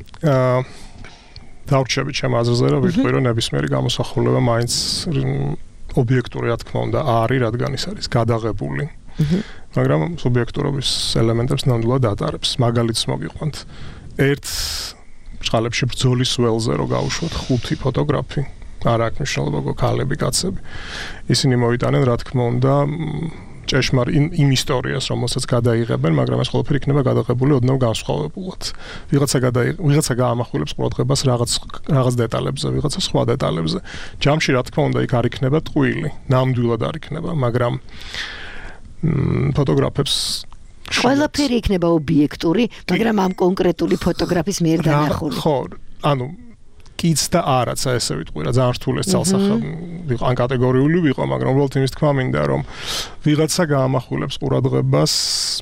დავრჩებით ჩემ აზრზე, რომ ვიტყვი, რომ ნებისმიერი გამოსახულება მაინც ობიექტური, რა თქმა უნდა, არის, რადგან ის არის გადაღებული. მაგრამ სუბიექტურობის ელემენტებს ნამდვილად ატარებს. მაგალითს მოგიყვანთ. ერთ ბრჭყალებში ბრძოლის ველზე რო გავუშვათ 5 ფოტოგრაფი, არ აქვს მნიშვნელობა ქალები, კაცები. ისინი მოვიტანენ, რა თქმა უნდა, იმ ისტორიას, რომელსაც გადაიღებენ, მაგრამ ეს ყველაფერი იქნება გადაღებული ოდნავ განსხვავებულად. ვიღაცა გაამახვილებს ყურადღებას რაღაც დეტალებზე, ვიღაცა სხვა დეტალებზე. ჯამში, რა თქმა უნდა, იქ არ იქნება ტყუილი, ნამდვილად არ იქნება, მაგრამ ფოტოგრაფებს ყველაფერი იქნება ობიექტური, მაგრამ ამ კონკრეტული ფოტოგრაფის მიერ დანახული. ხო, ანუ კიც და არაცა ესე ვიტყვი რა, ძალიან რთული ეს ძალსახა ვიყო, ან კატეგორიული ვიყო, მაგრამ უბრალოდ იმის თქმა მინდა, რომ ვიღაცა გაამახვილებს ყურადღებას,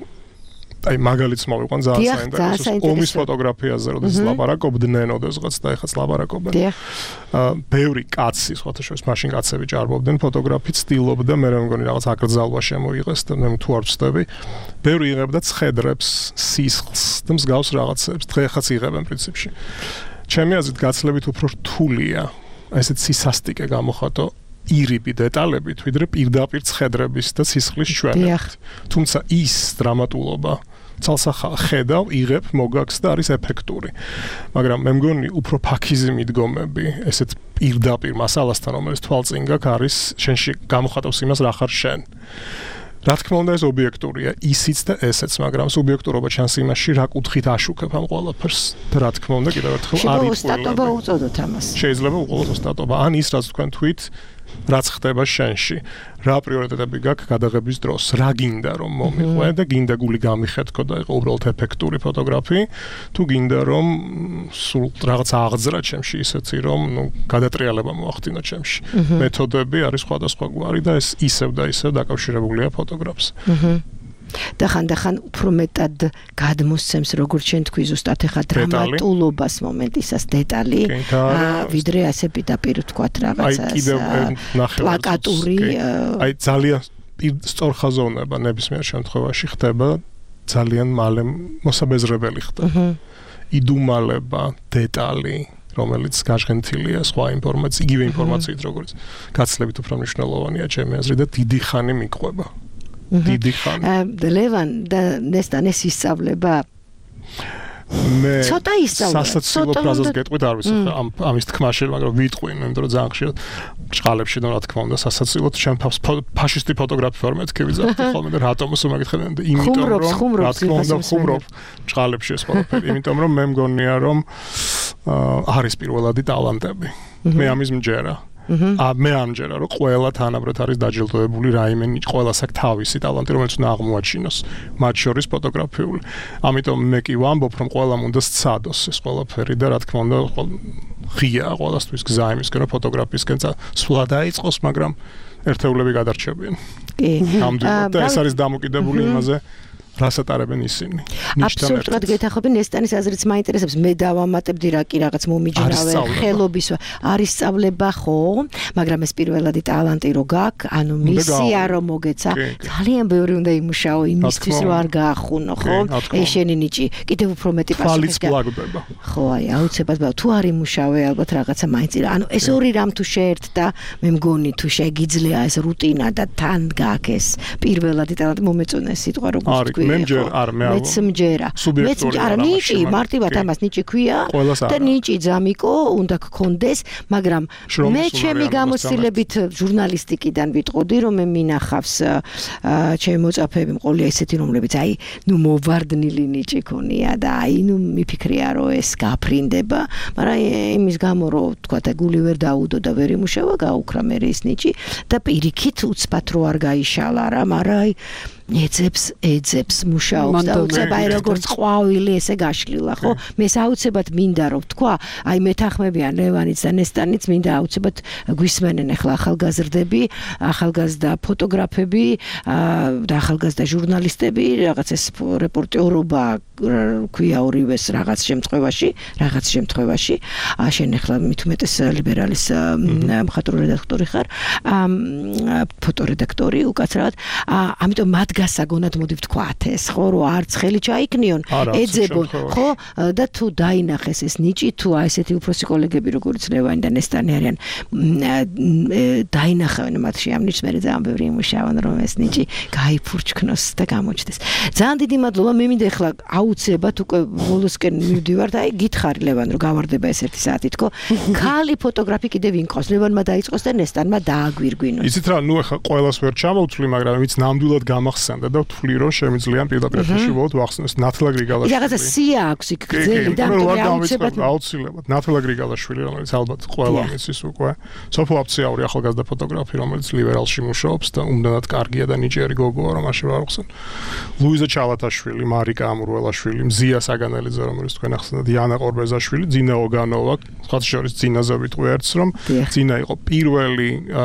აი მაგალითს მოვიყვან ძალიან საინტერესო ომის ფოტოგრაფიაზე, როდესაც ლაპარაკობდნენ, ოდესღაც და ეხაც ლაპარაკობენ. ბევრი კაცი, სხვათა შორის მაშინ კაცები ჭარბობდნენ, ფოტოგრაფი ცდილობდა, მე მგონი რაღაც აკრძალვა შემოიღეს და მე თუ არ ვცდები. ბევრი იღებდა ცხედრებს, სისხლს და მსგავს რაღაცებს, დღეახაც იღებენ პრინციპში. ჩემი აზრით გაცლებით უფრო რთულია ესეთ სისასტიკე გამოხატო ირიბი დეტალებით, ვიდრე პირდაპირ ცხედრების და სისხლის ჩვენებით. თუმცა ის დრამატულობა ძალსახა ხედავ, იღებ, მოგაქს და არის ეფექტური. მაგრამ მე მგონი უფრო ფაქიზი მიდგომები, ესეთ პირდაპირ მასალასთან, რომელიც თვალწინ გაქვს, არის შენში გამოხატავს იმას, რა ხარ შენ. რა თქმა უნდა ეს ობიექტურია, ისიც და ესეც, მაგრამ სუბიექტურობა ჩანს იმაში, რა კუთხით აშუქებ ამ ყველაფერს და რა თქმა უნდა კიდევ ერთხელ არის ოსტატობა უწოდოთ ამას. შეიძლება უყოლოდ ოსტატობა, ან ის რაც თქვენ თვით რაც ხდება შენში, რა პრიორიტეტები გაქვს გადაღების დროს, რა გინდა რომ მომიყვე და გინდა გული გამიხეთქო და იყო უბრალოდ ეფექტური ფოტოგრაფი, თუ გინდა რომ სულ რაღაც აღძრა ჩემში ისეთი რომ გადატრიალება მოახდინო ჩემში. მეთოდები არის სხვადასხვაგვარი და ეს ისევ და ისევ დაკავშირებულია ფოტოგრაფს. და ხანდახან უფრო მეტად გადმოსცემს როგორც შენ თქვი ზუსტად ეხა დრამატულობას მომენტისას დეტალი ვიდრე ასე პირდაპირ ვთქვათ რაღაცას პლაკატური აი ძალიან სწორხაზოვნება ნებისმიერ შემთხვევაში ხდება ძალიან მალე მოსაბეზრებელი ხდება იდუმალება დეტალი რომელიც გაჟღენთილია სხვა ინფორმაციით იგივე ინფორმაციით როგორც გაცლებით უფრო მნიშვნელოვანია ჩემი აზრით და დიდი ხანი მიყვება დიდი ხანი. ლევან და ნესტან ეს ისწავლება მე ცოტა ისწავლება. სასაცილო ფრაზას გეტყვით არ ვიცი ხა ამის თქმაში, მაგრამ ვიტყვი, იმიტომ რომ ძალიან ხშირად ჭყალებში და რა თქმა უნდა სასაცილოდ ჩემ ფაშისტი ფოტოგრაფი ვარ მეთქი ვიზარდი ხოლმე და რატომს უმაგითხენ და იმიტომ რომ რა თქმა უნდა ხუმრობ ჭყალებში ეს ყველაფერი, იმიტომ რომ მე მგონია რომ არის პირველადი ტალანტები. მე ამის მჯერა. მე ამჯერა რომ ყველა თანაბრად არის დაჯილდოებული რაიმე ყველას აქვს თავისი ტალანტი რომელიც უნდა აღმოაჩინოს მათ შორის ფოტოგრაფიული ამიტომ მე კი ვამბობ რომ ყველამ უნდა სცადოს ეს ყველაფერი და რა თქმა უნდა ღია ყველასთვის გზა იმისკენ რომ ფოტოგრაფიისკენ სვლა დაიწყოს მაგრამ ერთეულები გადარჩებიან კი ამდენად და ეს არის დამოკიდებული იმაზე რას ატარებენ ისინი. აბსოლუტურად გეთახობი ნესტანის აზრიც მაინტერესებს. მე დავამატებდი რა კი რაღაც მომიჯნავე ხელობის არის სწავლება ხო, მაგრამ ეს პირველადი ტალანტი რო გაქვს, ანუ მისია რომ მოგეცა, ძალიან ბევრი უნდა იმუშაო იმისთვის რომ არ გაახუნო, ხო? ეს შენი ნიჭი, კიდევ უფრო მეტი პასუხი და ხო, აი, აუცილებლად თუ არ იმუშავე, ალბათ რაღაცა მაინც ანუ ეს ორი რამ თუ შეერთდა, მე მგონი თუ შეგიძლია ეს რუტინა და თან გაქვს ეს პირველადი ტალანტი მომეწონა ეს სიტყვა როგორც თქვი. მეც მჯერა. მეც არა ნიჭი, მარტივად ამას ნიჭი ქვია და ნიჭი ძამიკო უნდა გქონდეს, მაგრამ მე ჩემი გამოცდილებით ჟურნალისტიკიდან ვიტყოდი, რომ მე მინახავს ჩემი მოწაფეები მყოლია ესეთი, რომლებიც აი, მოვარდნილი ნიჭი ქონია და აი, მიფიქრია, რომ ეს გაფრინდება, მაგრამ იმის გამო, რომ თქვა და გული ვერ დაუდო და ვერ იმუშავა, გაუქრა მე ის ნიჭი და პირიქით უცბად რო არ გაიშალა რა, მაგრამ აი ეძებს მუშაობს და უცებ აი როგორც ყვავილი ესე გაშლილა ხო მე საუცებად მინდა რომ თქვა აი მეთანხმებიან ლევანიც და ნესტანიც მინდა აუცებად გვისმენენ ახლა ახალგაზრდები ახალგაზრდა ფოტოგრაფები და ახალგაზრდა ჟურნალისტები რაღაც ეს რეპორტერობა ქვია ორივეს რაღაც შემთხვევაში შენ ახლა მით უმეტეს ლიბერალის მხატვრული რედაქტორი ხარ ფოტორედაქტორი უკაცრავად ამიტომ მათ მიგასაგონად მოდი ვთქვათ ეს, ხო, რომ არც ხელი ჩაიქნიონ, ეძებონ, ხო, და თუ დაინახეს ეს ნიჭი, თუ აი ესეთი უფროსი კოლეგები როგორც ლევანი და ნესტანი არიან, დაინახავენ მათში ამ ნიჭს, მე ძალიან ბევრი იმუშავენ, რომ ეს ნიჭი გაიფურჩქნოს და გამოჩნდეს. ძალიან დიდი მადლობა, მე მინდა ახლა აუცილებლად უკვე ბოლოსკენ მივდივართ, აი გითხარი ლევან, რომ გავარდება ეს 1 საათი თქო. ქალი ფოტოგრაფი კიდე ვინ ყავს? ლევანმა დაიწყოს და ნესტანმა დააგვირგვინოს. იცით რა, ნუ ახლა ყველას ვერ ჩამოვთვლი, მაგრამ ვინც ნამდვილად გამახსენდა და ვთვლი, რომ შემიძლია პირდაპირ ეთერში ვოთ ვახსნეს ნათლა გრიგალაშვილი. რაღაცა სია აქვს იქ გზელი და აუცილებლად ნათლა გრიგალაშვილი, რომელიც ალბათ ყველა მისის უკვე. სოფო აფციაური ახალგაზრდა ფოტოგრაფი, რომელიც ლიბერალში მუშაობს და უმდენად კარგია და ნიჭიერი გოგოა, რომ მაშინ არ ახსენ. ლუიზა ჩალათაშვილი, მარიკა ამურველაშვილი, მზია საგანელიძე, რომელიც თქვენ ახსენეთ, იანა ყორბეზაშვილი, ძინა ოგანოვა, სხვათა შორის ძინაზე ვიტყვი ერთს, რომ ძინა იყო პირველი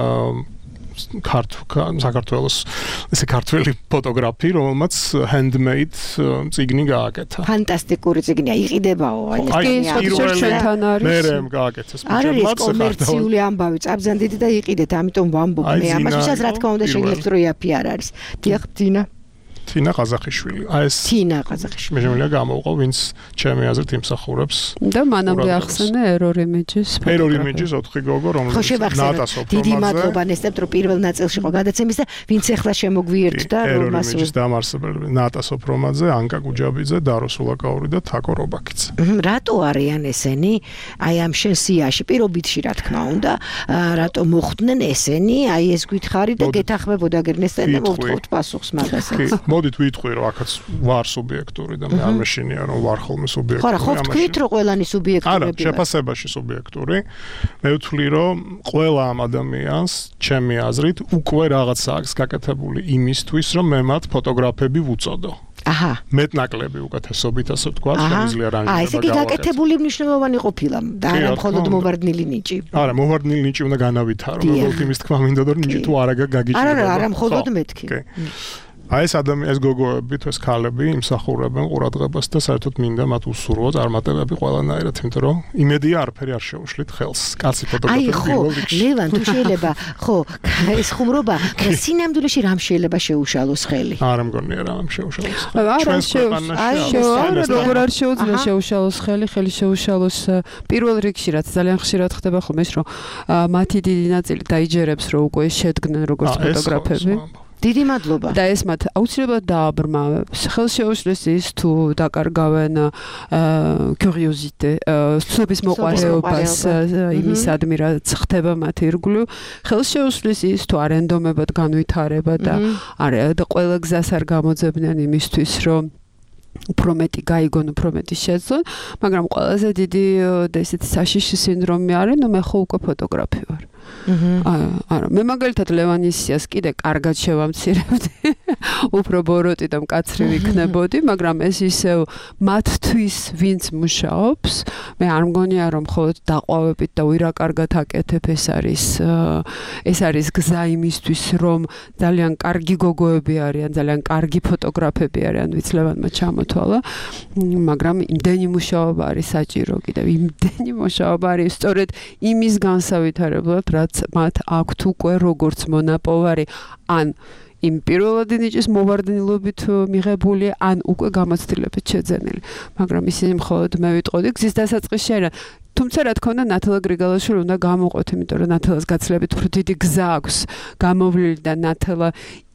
საქართველოს ესე ქართველი ფოტოგრაფი, რომელმაც handmade წიგნი გააკეთა. ფანტასტიკური წიგნია, იყიდებაო, აი ჩვენთან არის. მე გააკეთეს. არ არის კომერციული ამბავი, წაბზანდით და იყიდეთ, ამიტომ ვამბობ მე ამას, ვისაც რა თქმა უნდა შეგიძლიათ რომ იაფი არ არის. დიახ, თინა ყაზახიშვილი. აი ეს თინა ყაზახიშვილი. მე შემიძლია გამოვყო, ვინც ჩემი აზრით იმსახურებს. და მანამდე ახსენე Error Images. Error Images 4 გოგო, რომელიც ნატასოფრომაძე. დიდი მადლობა ნესტებ, რომ პირველ ნაწილში იყო გადაცემის და ვინც ახლა შემოგვიერთდა, რომ მას Error Images დამარსებელი ნატასოფრომაძე, ანკა გუჯაბიძე, დარო სულაკაური და თაკო რობაკიძე. რატო არიან ესენი? აი ამ შენ სიაში პირობითში რა თქმა უნდა, რატო მოხვდნენ ესენი? აი ეს გითხარი და გეთახმებოდა გერნესტენ და მოვთხოვთ პასუხს მაგასაც. მოდით ვიტყვი, რომ აქაც ვარ სუბიექტური და მე არ მეშინია, რომ ვარ ხოლმე სუბიექტური. ხო, ხო, ვთქვით, რომ ყველანი სუბიექტურები. არა, შეფასებაში სუბიექტური. მე ვთვლი, რომ ყველა ამ ადამიანს, ჩემი აზრით, უკვე რაღაცა აქვს გაკეთებული იმისთვის, რომ მე მათ ფოტოგრაფები ვუწოდო. აჰა. მეტნაკლები უკეთესობით, ასე ვთქვათ, შემიძლია რანგირება აი, ესეთი გაკეთებული მნიშვნელოვანი ყოფილა და არა მხოლოდ მოვარდნილი ნიჭი. არა, მოვარდნილი ნიჭი უნდა განავითარო. როგორც იმის თქმა მინდა, რომ ნიჭი თუ არა გაგიჭირება. არა, მხოლოდ მეთქი. აი ეს გოგოები თუ ეს ქალები იმსახურებენ ყურადღებას და საერთოდ მინდა მათ უსურვო წარმატებები ყველანაირად, იმიტომ რომ იმედია არაფერი არ შეუშლით ხელს. კაცი ფოტოგრაფი. აი ხო, ლევან, თუ შეიძლება, ხო, ეს ხუმრობა სინამდვილეში რამ შეიძლება შეუშალოს ხელი? არა მგონია რამ შეუშალოს. არა, როგორ არ შეუძლია შეუშალოს ხელი, ხელი შეუშალოს პირველ რიგში, რაც ძალიან ხშირად ხდება ხოლმე ის, რომ მათი დიდი ნაწილი დაიჯერებს, რომ უკვე შედგნენ როგორც ფოტოგრაფები. დიდი მადლობა. და ეს მათ აუცილებლად დააბრმავებს. ხელშეუშლის ის თუ დაკარგავენ curiosity, ცნობის მოყვარეობას იმისადმი, რაც ხდება მათ ირგვლივ. ხელშეუშლის ის თუ არ ენდომებად განვითარება და არა და ყველა გზას არ გამოძებდნენ იმისთვის, რომ უფრო მეტი გაიგონ, უფრო მეტი შეძლონ, მაგრამ ყველაზე დიდი და ესეთი საშიში სინდრომი არის, ნუ მე ხო უკვე ფოტოგრაფი ვარ. არა, მე მაგალითად ლევანისიას კიდე კარგად შევამცირებდი. უფრო ბოროტი და მკაცრი ვიქნებოდი, მაგრამ ეს ისევ მათთვის, ვინც მუშაობს, მე არ მგონია რომ მხოლოდ დაყვავებით და ვირა კარგად აკეთებ, ეს არის გზა იმისთვის, რომ ძალიან კარგი გოგოები არიან, ძალიან კარგი ფოტოგრაფები არიან, ვინც ლევანმა ჩამოთვალა, მაგრამ იმდენი მუშაობა არის საჭირო, კიდევ იმდენი მუშაობა არის სწორედ იმის განსავითარებლად, რაც მათ აქვთ უკვე როგორც მონაპოვარი, ან იმ პირველადი ნიჭის მოვარდნილობით მიღებული, ან უკვე გამოცდილებით შეძენილი. მაგრამ ისინი მხოლოდ მე ვიტყოდი გზის დასაწყისში არიან. თუმცა რა თქმა უნდა ნათალა გრიგალაშვილი უნდა გამოვყოთ, იმიტომ რომ ნათალას გაცილებით უფრო დიდი გზა აქვს გამოვლილი და ნათალა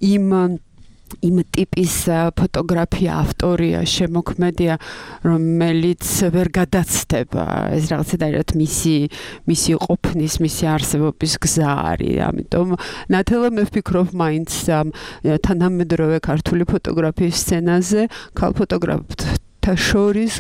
იმ ტიპის ფოტოგრაფია, ავტორია, შემოქმედია, რომელიც ვერ გადაცდება. ეს რაღაცა მისი ყოფნის, მისი არსებობის გზა არის. ამიტომ ნათალა მე ვფიქრობ მაინც თანამედროვე ქართული ფოტოგრაფიის სცენაზე ქალ ფოტოგრაფთა შორის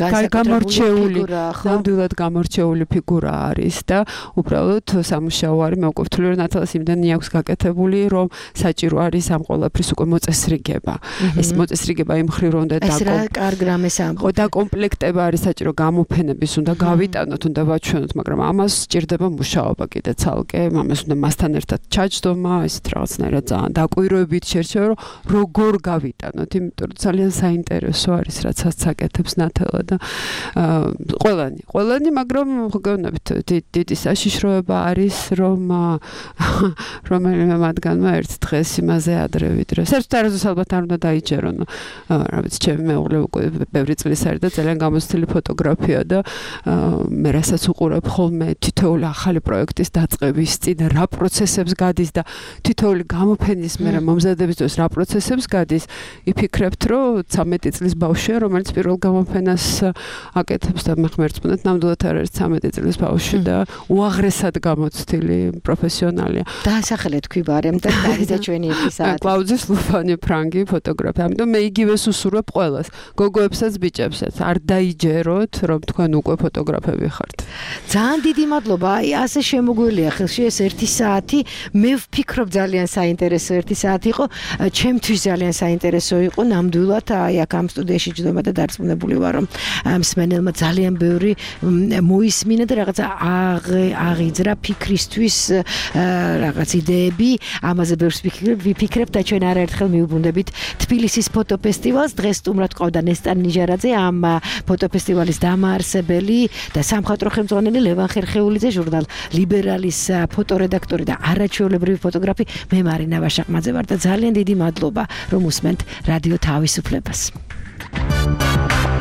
ნამდვილად გამორჩეული ფიგურა არის და უბრალოდ სამუშაო არის. მე უკვე ვთვლი, რომ ნათალას იმდენი აქვს გაკეთებული, რომ საჭირო არის ამ ყველაფრის უკვე მოწესრიგება. ეს მოწესრიგება იმ მხრივ რომ დაკომპლექტება არის საჭირო, გამოფენების უნდა გავიტანოთ, უნდა ვაჩვენოთ, მაგრამ ამას სჭირდება მუშაობა კიდე ცალკე, ამას უნდა მასთან ერთად ჩაჯდომა, ესეთ რაღაცნაირად ძალიან დაკვირვებით შერჩევა, რომ როგორ გავიტანოთ, იმიტომ რომ ძალიან საინტერესო არის, რაც პოდკასტს აკეთებს ნათელა და ყველანი, მაგრამ გეუბნებით დიდი საშიშროება არის, რომ რომელიმე მათგანმა ერთ დღეს იმაზე ადრე ვიდრე. საერთოდ არასდროს ალბათ არ უნდა დაიჯერონ. რა ვიცი, ჩემი მეუღლე უკვე ბევრი წლის არის და ძალიან გამოცდილი ფოტოგრაფია და მე რასაც უყურებ ხოლმე თითოეული ახალი პროექტის დაწყების წინ რა პროცესებს გადის და თითოეული გამოფენის მერე მომზადების დროს რა პროცესებს გადის, იფიქრებთ, რომ 13 წლის ბავშვია, რომელიც პირველ გამოფენას აკეთებს და მე ხმერწმუნეთ, ნამდვილად არ არის 13 წლის ბავშვი და უაღრესად გამოცდილი პროფესიონალია. დაასახელეთ თქვი ბარემ და დაიძა ჩვენი ეპიზოდი. კლაუდის ლუფანი ფრანგი ფოტოგრაფია. ამიტომ მე იგივეს უსურვებ ყველას, გოგოებსაც, ბიჭებსაც. არ დაიჯეროთ, რომ თქვენ უკვე ფოტოგრაფები ხართ. ძალიან დიდი მადლობა. აი ასე შემოგველია ხელში ეს 1 საათი. მე ვფიქრობ ძალიან საინტერესო 1 საათი იყო. ჩემთვის ძალიან საინტერესო იყო. ნამდვილად აი აქ ამ სტუდიაში ჯდომა და დარწმუნებული ვარ, რომ მსმენელმა ძალიან ბევრი მოისმინა და რაღაცა აღიძრა ფიქრისთვის რაღაც იდეები. ამაზე ბევრს ვიფიქრებ და ჩვენ არაერთხელ მიუბრუნდებით თბილისის ფოტოფესტივალს. დღეს სტუმრად ყავდა ნესტან ნიჟარაძე, ამ ფოტოფესტივალის დამაარსებელი და სამხატვრო ხელმძღვანელი, ლევან ხერხეულიძე, ჟურნალ ლიბერალის ფოტორედაქტორი და არაჩვეულებრივი ფოტოგრაფი. მე მარინა ვაშაყმაძე ვარ და ძალიან დიდი მადლობა, რომ უსმენთ რადიო თავისუფლებას.